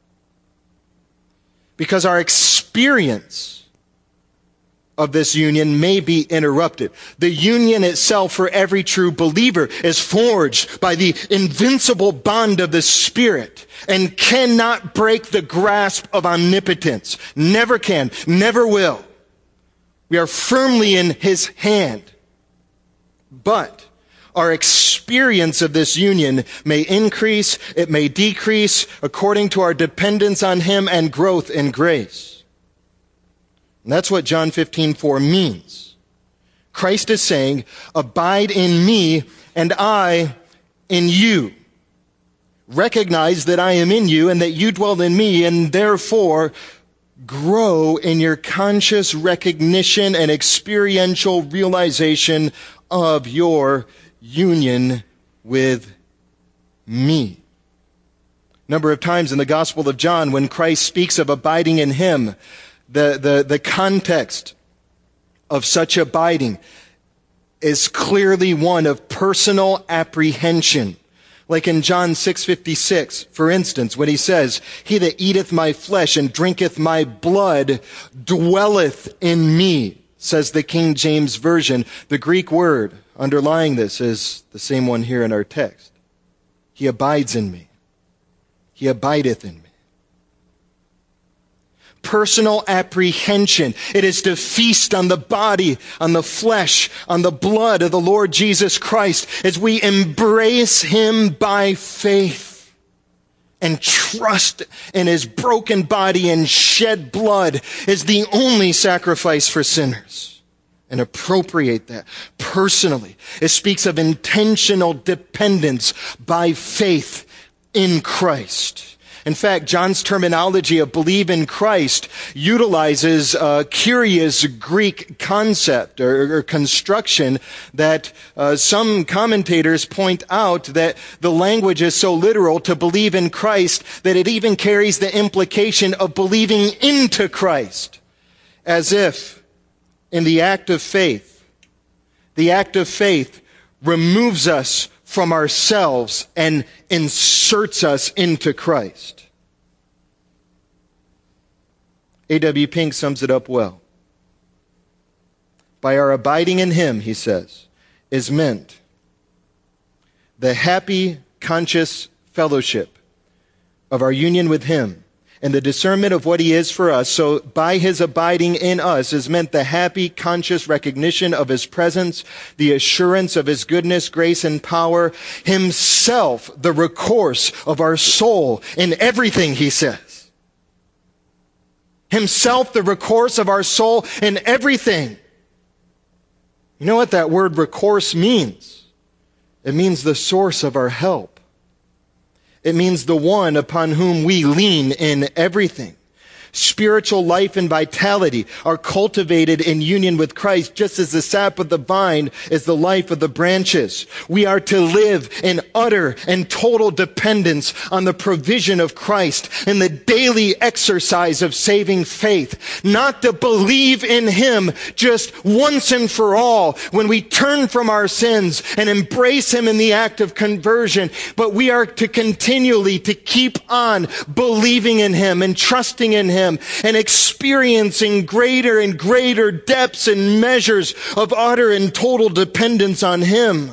Because our experience of this union may be interrupted. The union itself for every true believer is forged by the invincible bond of the Spirit and cannot break the grasp of omnipotence. Never can, never will. We are firmly in his hand. But our experience of this union may increase, it may decrease according to our dependence on him and growth in grace. And that's what John fifteen four means. Christ is saying, "Abide in me and I in you. Recognize that I am in you and that you dwell in me, and therefore grow in your conscious recognition and experiential realization of your union with me." Number of times in the Gospel of John, when Christ speaks of abiding in him, the, the, the context of such abiding is clearly one of personal apprehension. Like in John six fifty-six, for instance, when he says, "He that eateth my flesh and drinketh my blood dwelleth in me," says the King James Version. The Greek word underlying this is the same one here in our text. He abides in me. He abideth in me. Personal apprehension. It is to feast on the body, on the flesh, on the blood of the Lord Jesus Christ as we embrace him by faith and trust in his broken body and shed blood as the only sacrifice for sinners. And appropriate that personally. It speaks of intentional dependence by faith in Christ. In fact, John's terminology of believe in Christ utilizes a curious Greek concept or, or construction that uh, some commentators point out that the language is so literal to believe in Christ that it even carries the implication of believing into Christ, as if in the act of faith, the act of faith removes us from ourselves and inserts us into Christ. A W Pink sums it up well. By our abiding in Him, he says, is meant the happy, conscious fellowship of our union with Him and the discernment of what He is for us. So by His abiding in us is meant the happy, conscious recognition of His presence, the assurance of His goodness, grace, and power, Himself the recourse of our soul in everything, he says. Himself the recourse of our soul in everything. You know what that word recourse means? It means the source of our help. It means the one upon whom we lean in everything. Spiritual life and vitality are cultivated in union with Christ, just as the sap of the vine is the life of the branches. We are to live in utter and total dependence on the provision of Christ and the daily exercise of saving faith, not to believe in Him just once and for all when we turn from our sins and embrace Him in the act of conversion, but we are to continually to keep on believing in Him and trusting in Him and experiencing greater and greater depths and measures of utter and total dependence on Him.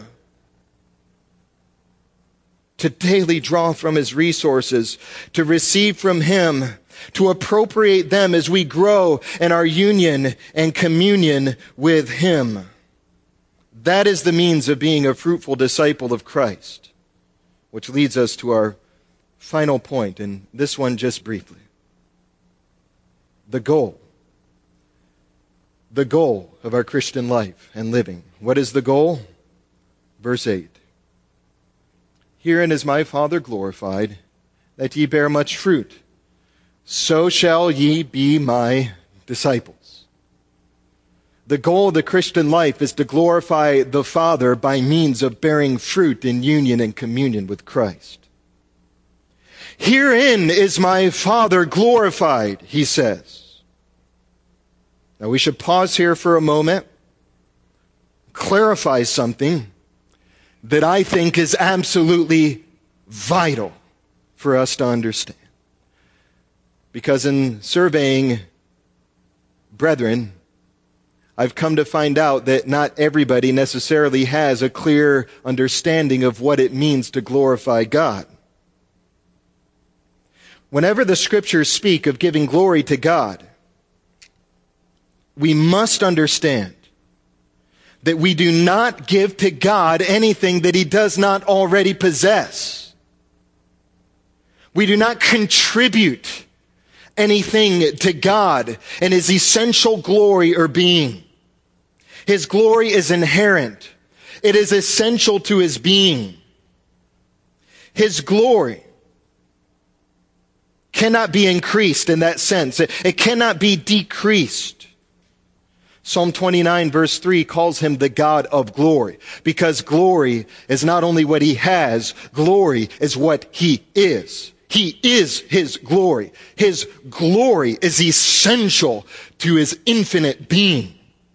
To daily draw from His resources, to receive from Him, to appropriate them as we grow in our union and communion with Him. That is the means of being a fruitful disciple of Christ. Which leads us to our final point, and this one just briefly. The goal. The goal of our Christian life and living. What is the goal? Verse eight. Herein is my Father glorified, that ye bear much fruit. So shall ye be my disciples. The goal of the Christian life is to glorify the Father by means of bearing fruit in union and communion with Christ. Herein is my Father glorified, he says. Now we should pause here for a moment, clarify something that I think is absolutely vital for us to understand. Because in surveying brethren, I've come to find out that not everybody necessarily has a clear understanding of what it means to glorify God. Whenever the Scriptures speak of giving glory to God, we must understand that we do not give to God anything that He does not already possess. We do not contribute anything to God in His essential glory or being. His glory is inherent. It is essential to His being. His glory cannot be increased in that sense. It, it cannot be decreased. Psalm twenty-nine verse three calls Him the God of glory, because glory is not only what He has, glory is what He is. He is His glory. His glory is essential to His infinite being.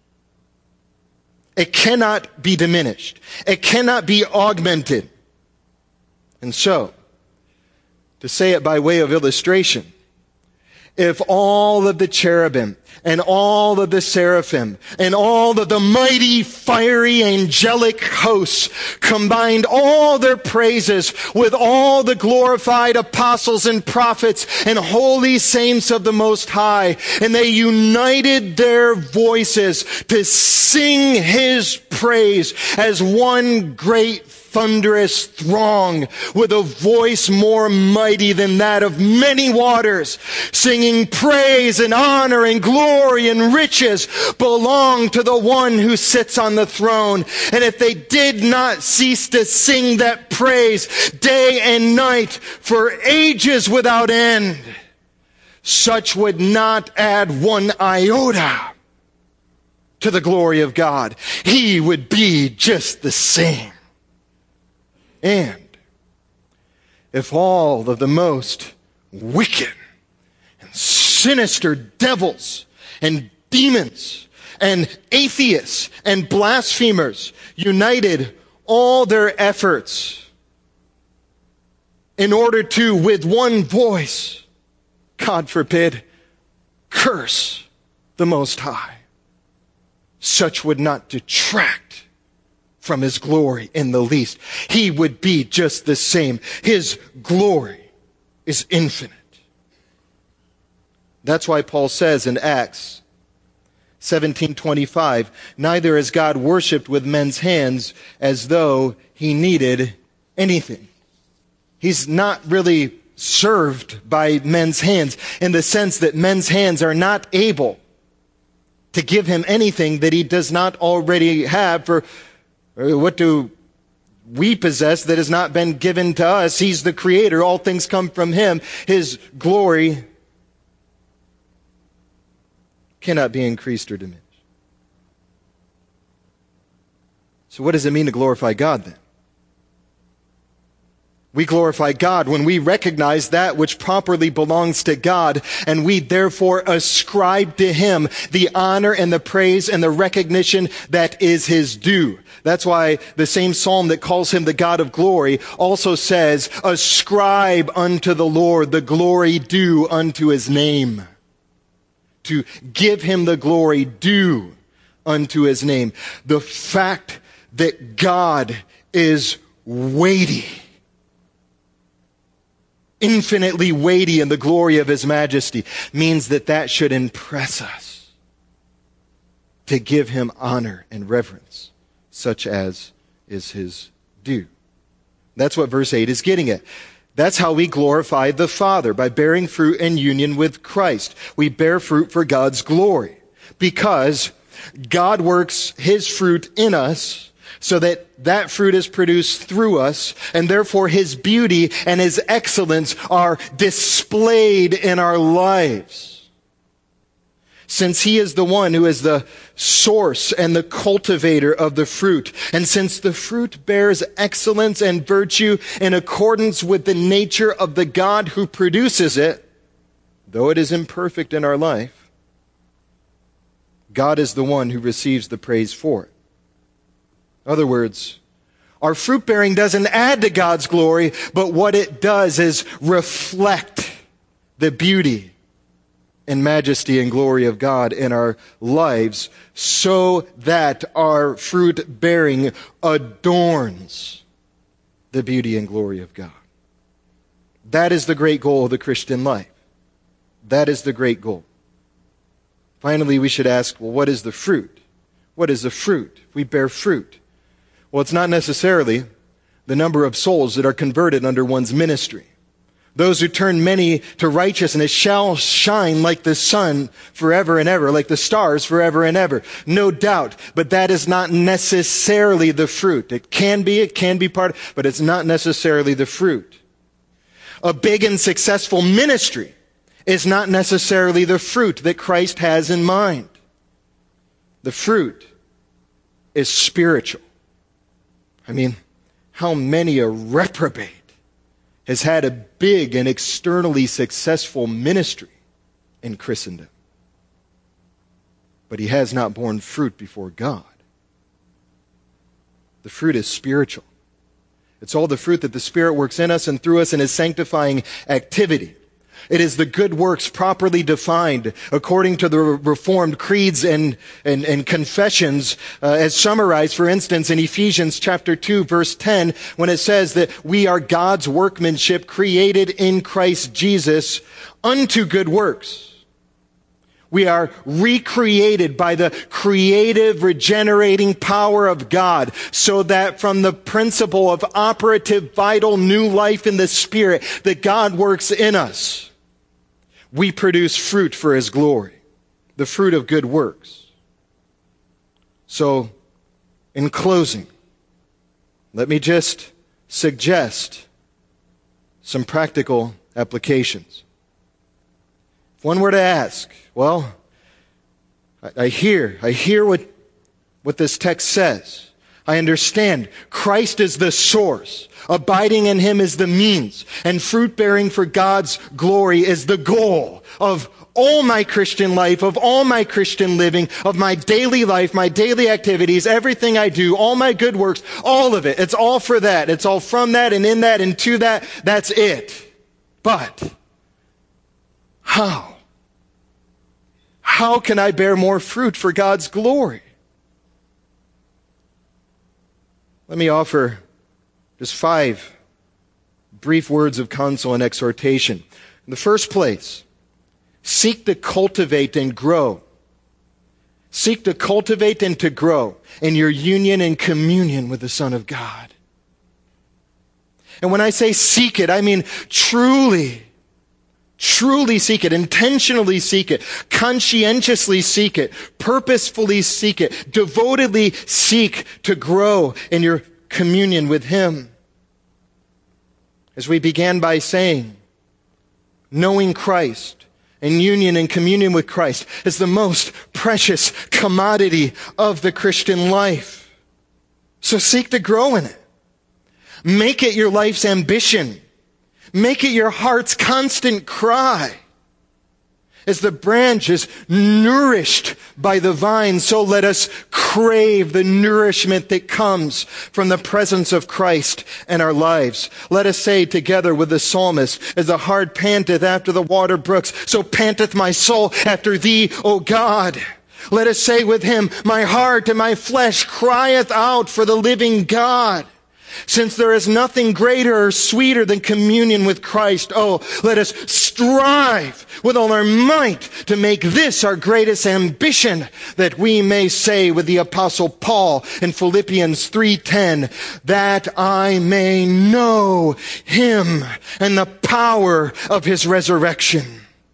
It cannot be diminished. It cannot be augmented. And so, to say it by way of illustration, if all of the cherubim and all of the seraphim and all of the mighty, fiery, angelic hosts combined all their praises with all the glorified apostles and prophets and holy saints of the Most High, and they united their voices to sing His praise as one great thunderous throng with a voice more mighty than that of many waters, singing praise and honor and glory and riches belong to the one who sits on the throne. And if they did not cease to sing that praise day and night for ages without end, such would not add one iota to the glory of God. He would be just the same. And if all of the most wicked and sinister devils and demons and atheists and blasphemers united all their efforts in order to, with one voice, God forbid, curse the Most High, such would not detract from His glory in the least. He would be just the same. His glory is infinite. That's why Paul says in Acts seventeen twenty-five, neither is God worshipped with men's hands as though He needed anything. He's not really served by men's hands in the sense that men's hands are not able to give Him anything that He does not already have. For what do we possess that has not been given to us? He's the Creator. All things come from Him. His glory cannot be increased or diminished. So what does it mean to glorify God then? We glorify God when we recognize that which properly belongs to God, and we therefore ascribe to Him the honor and the praise and the recognition that is His due. That's why the same psalm that calls Him the God of glory also says, ascribe unto the Lord the glory due unto His name. To give Him the glory due unto His name. The fact that God is weighty, infinitely weighty in the glory of His majesty, means that that should impress us to give Him honor and reverence, such as is His due. That's what verse eight is getting at. That's how we glorify the Father, by bearing fruit in union with Christ. We bear fruit for God's glory, because God works His fruit in us so that that fruit is produced through us, and therefore His beauty and His excellence are displayed in our lives. Since He is the one who is the source and the cultivator of the fruit, and since the fruit bears excellence and virtue in accordance with the nature of the God who produces it, though it is imperfect in our life, God is the one who receives the praise for it. In other words, our fruit bearing doesn't add to God's glory, but what it does is reflect the beauty and majesty and glory of God in our lives, so that our fruit bearing adorns the beauty and glory of God. That is the great goal of the Christian life. That is the great goal. Finally, we should ask, well, what is the fruit? What is the fruit? We bear fruit. Well, it's not necessarily the number of souls that are converted under one's ministry. Those who turn many to righteousness shall shine like the sun forever and ever, like the stars forever and ever. No doubt, but that is not necessarily the fruit. It can be, it can be part, but it's not necessarily the fruit. A big and successful ministry is not necessarily the fruit that Christ has in mind. The fruit is spiritual. I mean, how many a reprobate has had a big and externally successful ministry in Christendom, but he has not borne fruit before God. The fruit is spiritual. It's all the fruit that the Spirit works in us and through us in His sanctifying activity. It is the good works properly defined according to the Reformed creeds and, and, and confessions, uh, as summarized, for instance, in Ephesians chapter two, verse ten, when it says that we are God's workmanship created in Christ Jesus unto good works, We are recreated by the creative, regenerating power of God, so that from the principle of operative, vital, new life in the Spirit that God works in us, we produce fruit for His glory, the fruit of good works. So, in closing, let me just suggest some practical applications. If one were to ask, well, I, I hear, I hear what, what this text says. I understand Christ is the source. Abiding in Him is the means. And fruit bearing for God's glory is the goal of all my Christian life, of all my Christian living, of my daily life, my daily activities, everything I do, all my good works, all of it. It's all for that. It's all from that and in that and to that. That's it. But how? How can I bear more fruit for God's glory? Let me offer just five brief words of counsel and exhortation. In the first place, seek to cultivate and grow. Seek to cultivate and to grow in your union and communion with the Son of God. And when I say seek it, I mean truly, truly seek it, intentionally seek it, conscientiously seek it, purposefully seek it, devotedly seek to grow in your communion with Him. As we began by saying, knowing Christ and union and communion with Christ is the most precious commodity of the Christian life. So seek to grow in it. Make it your life's ambition. Make it your heart's constant cry. As the branch is nourished by the vine, so let us crave the nourishment that comes from the presence of Christ in our lives. Let us say together with the psalmist, as the hart panteth after the water brooks, so panteth my soul after Thee, O God. Let us say with him, my heart and my flesh crieth out for the living God. Since there is nothing greater or sweeter than communion with Christ, oh, let us strive with all our might to make this our greatest ambition, that we may say with the Apostle Paul in Philippians three ten, that I may know Him and the power of His resurrection.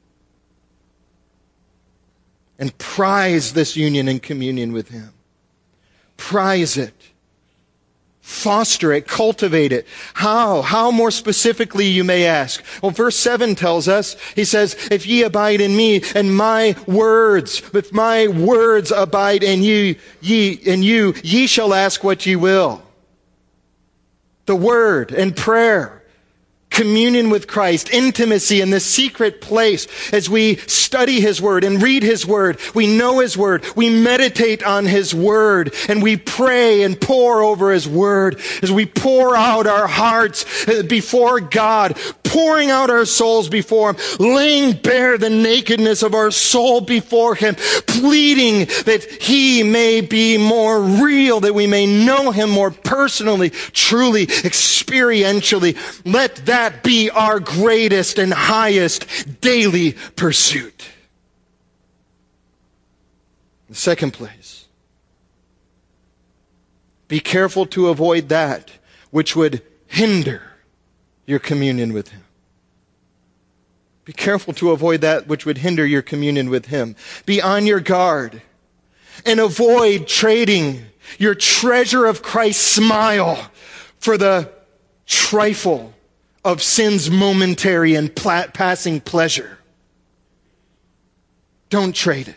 And prize this union and communion with Him. Prize it. Foster it, cultivate it. How? How more specifically, you may ask? Well, verse seven tells us, he says, if ye abide in me and my words, if my words abide in you, ye, in you, ye shall ask what ye will. The word and prayer. Communion with Christ, intimacy in the secret place as we study His Word and read His Word. We know His Word. We meditate on His Word and we pray and pour over His Word as we pour out our hearts before God, pouring out our souls before Him, laying bare the nakedness of our soul before Him, pleading that He may be more real, that we may know Him more personally, truly, experientially. Let that That be our greatest and highest daily pursuit. In the second place, be careful to avoid that which would hinder your communion with Him. Be careful to avoid that which would hinder your communion with Him. Be on your guard and avoid trading your treasure of Christ's smile for the trifle of sin's momentary and pla- passing pleasure. Don't trade it.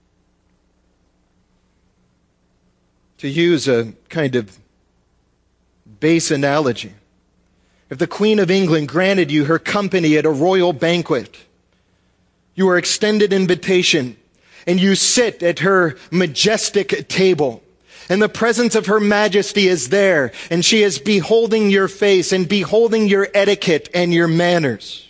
To use a kind of base analogy, if the Queen of England granted you her company at a royal banquet, you are extended invitation, and you sit at her majestic table, and the presence of Her Majesty is there, and she is beholding your face and beholding your etiquette and your manners.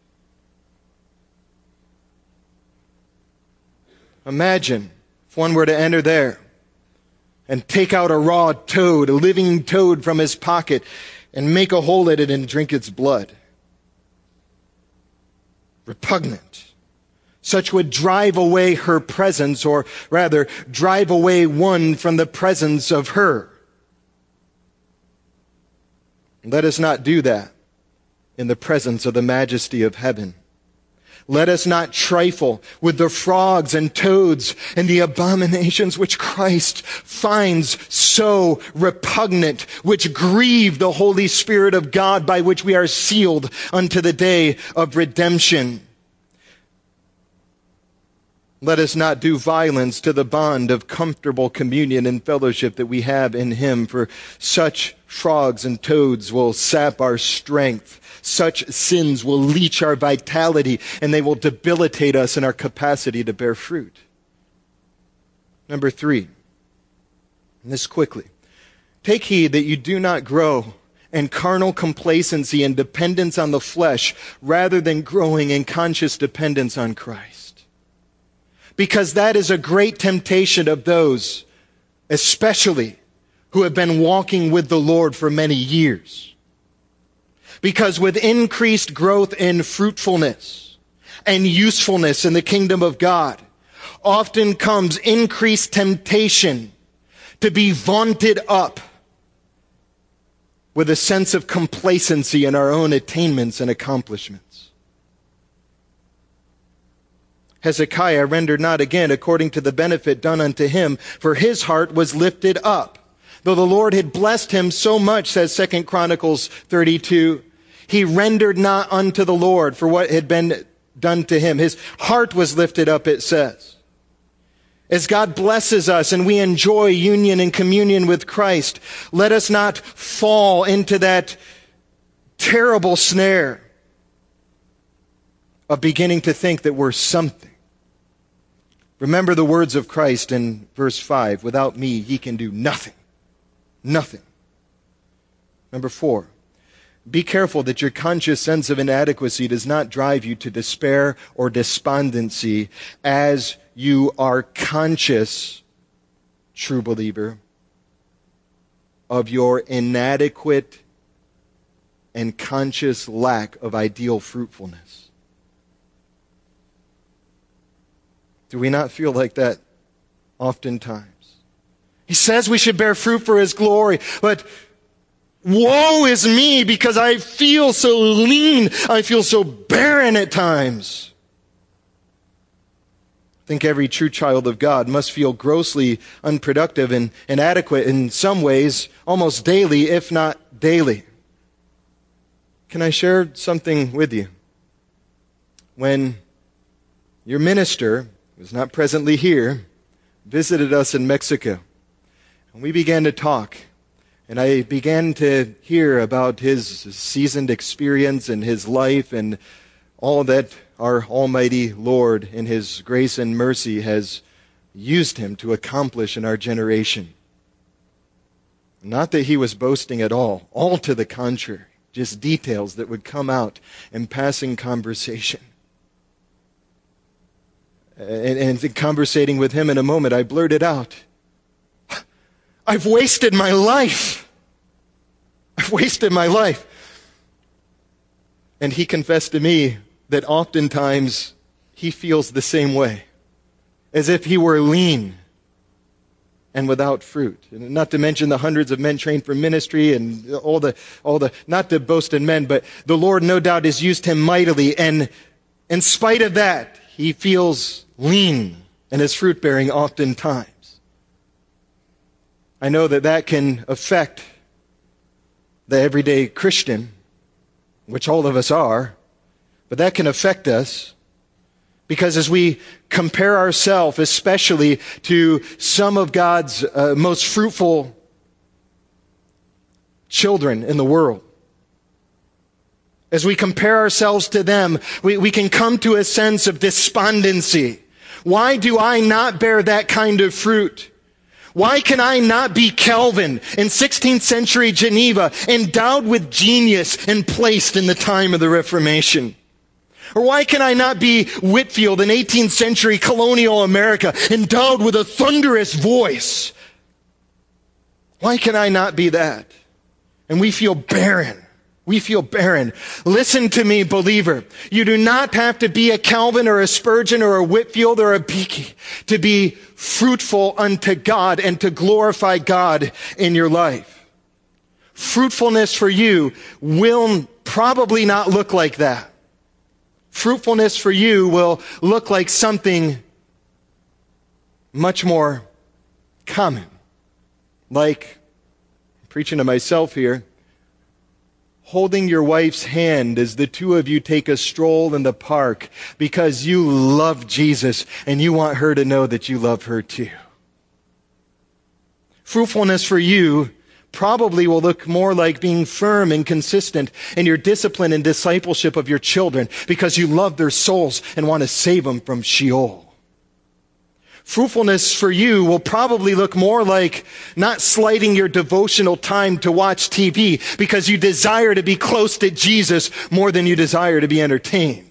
Imagine if one were to enter there and take out a raw toad, a living toad from his pocket, and make a hole at it and drink its blood. Repugnant. Such would drive away her presence, or rather, drive away one from the presence of her. Let us not do that in the presence of the majesty of heaven. Let us not trifle with the frogs and toads and the abominations which Christ finds so repugnant, which grieve the Holy Spirit of God, by which we are sealed unto the day of redemption. Let us not do violence to the bond of comfortable communion and fellowship that we have in Him, for such frogs and toads will sap our strength. Such sins will leach our vitality, and they will debilitate us in our capacity to bear fruit. Number three, and this quickly. Take heed that you do not grow in carnal complacency and dependence on the flesh, rather than growing in conscious dependence on Christ. Because that is a great temptation of those, especially who have been walking with the Lord for many years. Because with increased growth in fruitfulness and usefulness in the kingdom of God, often comes increased temptation to be vaunted up with a sense of complacency in our own attainments and accomplishments. Hezekiah rendered not again according to the benefit done unto him, for his heart was lifted up. Though the Lord had blessed him so much, says Second Chronicles thirty-two, he rendered not unto the Lord for what had been done to him. His heart was lifted up, it says. As God blesses us and we enjoy union and communion with Christ, let us not fall into that terrible snare of beginning to think that we're something. Remember the words of Christ in verse five, without me ye can do nothing. Nothing. Number four, be careful that your conscious sense of inadequacy does not drive you to despair or despondency as you are conscious, true believer, of your inadequate and conscious lack of ideal fruitfulness. Do we not feel like that oftentimes? He says we should bear fruit for His glory, but woe is me because I feel so lean, I feel so barren at times. I think every true child of God must feel grossly unproductive and inadequate in some ways, almost daily, if not daily. Can I share something with you? When your minister, who is not presently here, visited us in Mexico, and we began to talk, and I began to hear about his seasoned experience and his life and all that our Almighty Lord in His grace and mercy has used him to accomplish in our generation. Not that he was boasting at all, all to the contrary, just details that would come out in passing conversation. And, and conversating with him in a moment, I blurted out, I've wasted my life. I've wasted my life. And he confessed to me that oftentimes he feels the same way, as if he were lean and without fruit. And not to mention the hundreds of men trained for ministry and all the, all the, not to boast in men, but the Lord no doubt has used him mightily. And in spite of that, he feels lean and is fruit bearing oftentimes. I know that that can affect the everyday Christian, which all of us are, but that can affect us because as we compare ourselves, especially to some of God's uh, most fruitful children in the world, as we compare ourselves to them, we, we can come to a sense of despondency. Why do I not bear that kind of fruit? Why can I not be Calvin in sixteenth century Geneva, endowed with genius and placed in the time of the Reformation? Or why can I not be Whitefield in eighteenth century colonial America, endowed with a thunderous voice? Why can I not be that? And we feel barren. We feel barren. Listen to me, believer. You do not have to be a Calvin or a Spurgeon or a Whitfield or a Beeke to be fruitful unto God and to glorify God in your life. Fruitfulness for you will probably not look like that. Fruitfulness for you will look like something much more common. Like, I'm preaching to myself here, holding your wife's hand as the two of you take a stroll in the park because you love Jesus and you want her to know that you love her too. Fruitfulness for you probably will look more like being firm and consistent in your discipline and discipleship of your children because you love their souls and want to save them from Sheol. Fruitfulness for you will probably look more like not slighting your devotional time to watch T V because you desire to be close to Jesus more than you desire to be entertained.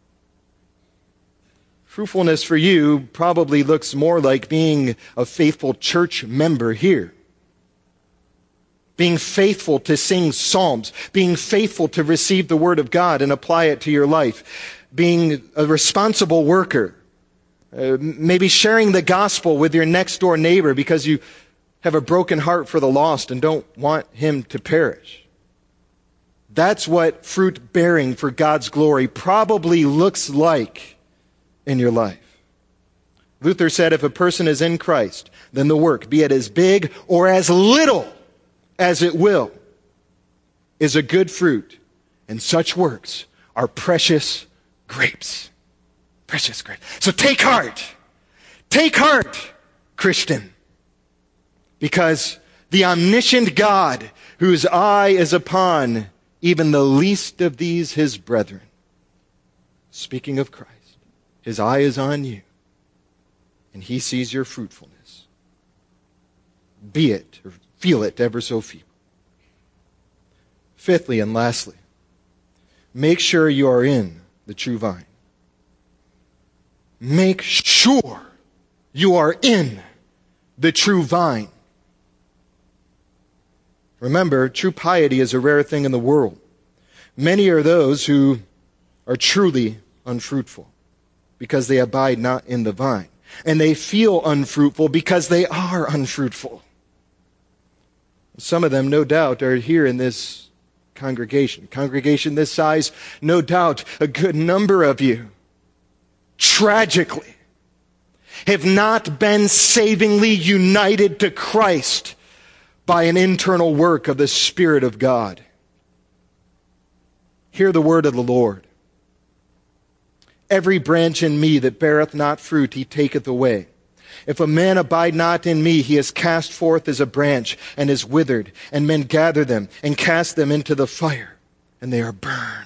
Fruitfulness for you probably looks more like being a faithful church member here. Being faithful to sing psalms, being faithful to receive the word of God and apply it to your life, being a responsible worker. Uh, maybe sharing the gospel with your next door neighbor because you have a broken heart for the lost and don't want him to perish. That's what fruit bearing for God's glory probably looks like in your life. Luther said, if a person is in Christ, then the work, be it as big or as little as it will, is a good fruit, and such works are precious grapes. Precious grapes. So take heart. Take heart, Christian. Because the omniscient God, whose eye is upon even the least of these his brethren, speaking of Christ, his eye is on you, and he sees your fruitfulness. Be it, or feel it ever so feeble. Fifthly and lastly, make sure you are in the true vine. Make sure you are in the true vine. Remember, true piety is a rare thing in the world. Many are those who are truly unfruitful because they abide not in the vine. And they feel unfruitful because they are unfruitful. Some of them, no doubt, are here in this congregation. Congregation this size, no doubt, a good number of you, tragically, have not been savingly united to Christ by an internal work of the Spirit of God. Hear the word of the Lord. Every branch in me that beareth not fruit, he taketh away. If a man abide not in me, he is cast forth as a branch and is withered, and men gather them and cast them into the fire, and they are burned.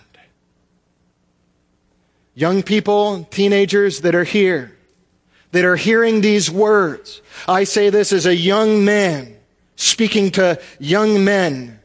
Young people, teenagers that are here, that are hearing these words, I say this as a young man speaking to young men.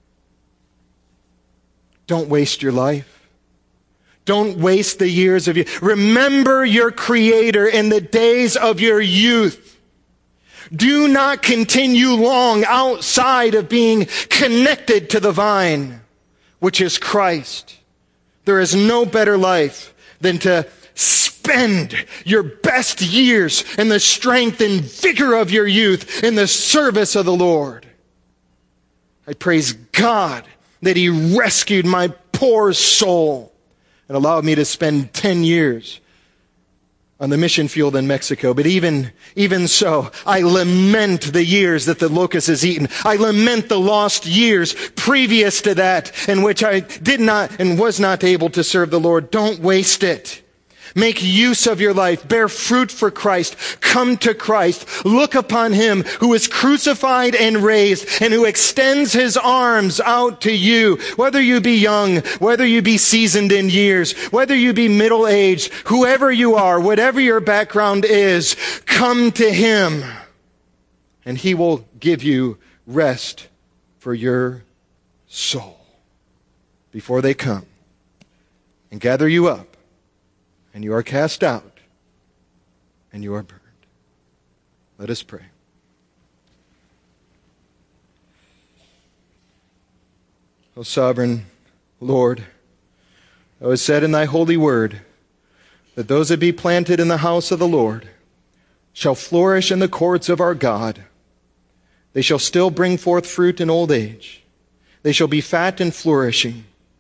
Don't waste your life. Don't waste the years of you. Remember your Creator in the days of your youth. Do not continue long outside of being connected to the vine, which is Christ. There is no better life than to spend your best years in the strength and vigor of your youth in the service of the Lord. I praise God that He rescued my poor soul and allowed me to spend ten years on the mission field in Mexico. But even, even so, I lament the years that the locust has eaten. I lament the lost years previous to that in which I did not and was not able to serve the Lord. Don't waste it. Make use of your life. Bear fruit for Christ. Come to Christ. Look upon Him who is crucified and raised and who extends His arms out to you. Whether you be young, whether you be seasoned in years, whether you be middle-aged, whoever you are, whatever your background is, come to Him and He will give you rest for your soul before they come and gather you up. And you are cast out, and you are burned. Let us pray. O sovereign Lord, it was said in thy holy word that those that be planted in the house of the Lord shall flourish in the courts of our God. They shall still bring forth fruit in old age. They shall be fat and flourishing.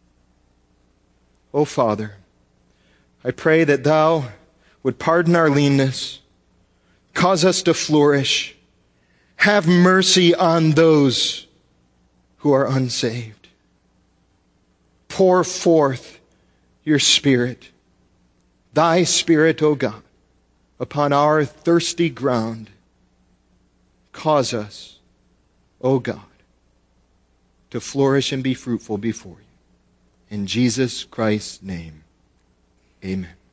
O Father, I pray that thou would pardon our leanness, cause us to flourish, have mercy on those who are unsaved. Pour forth your Spirit, thy Spirit, O God, upon our thirsty ground. Cause us, O God, to flourish and be fruitful before you. In Jesus Christ's name, amen.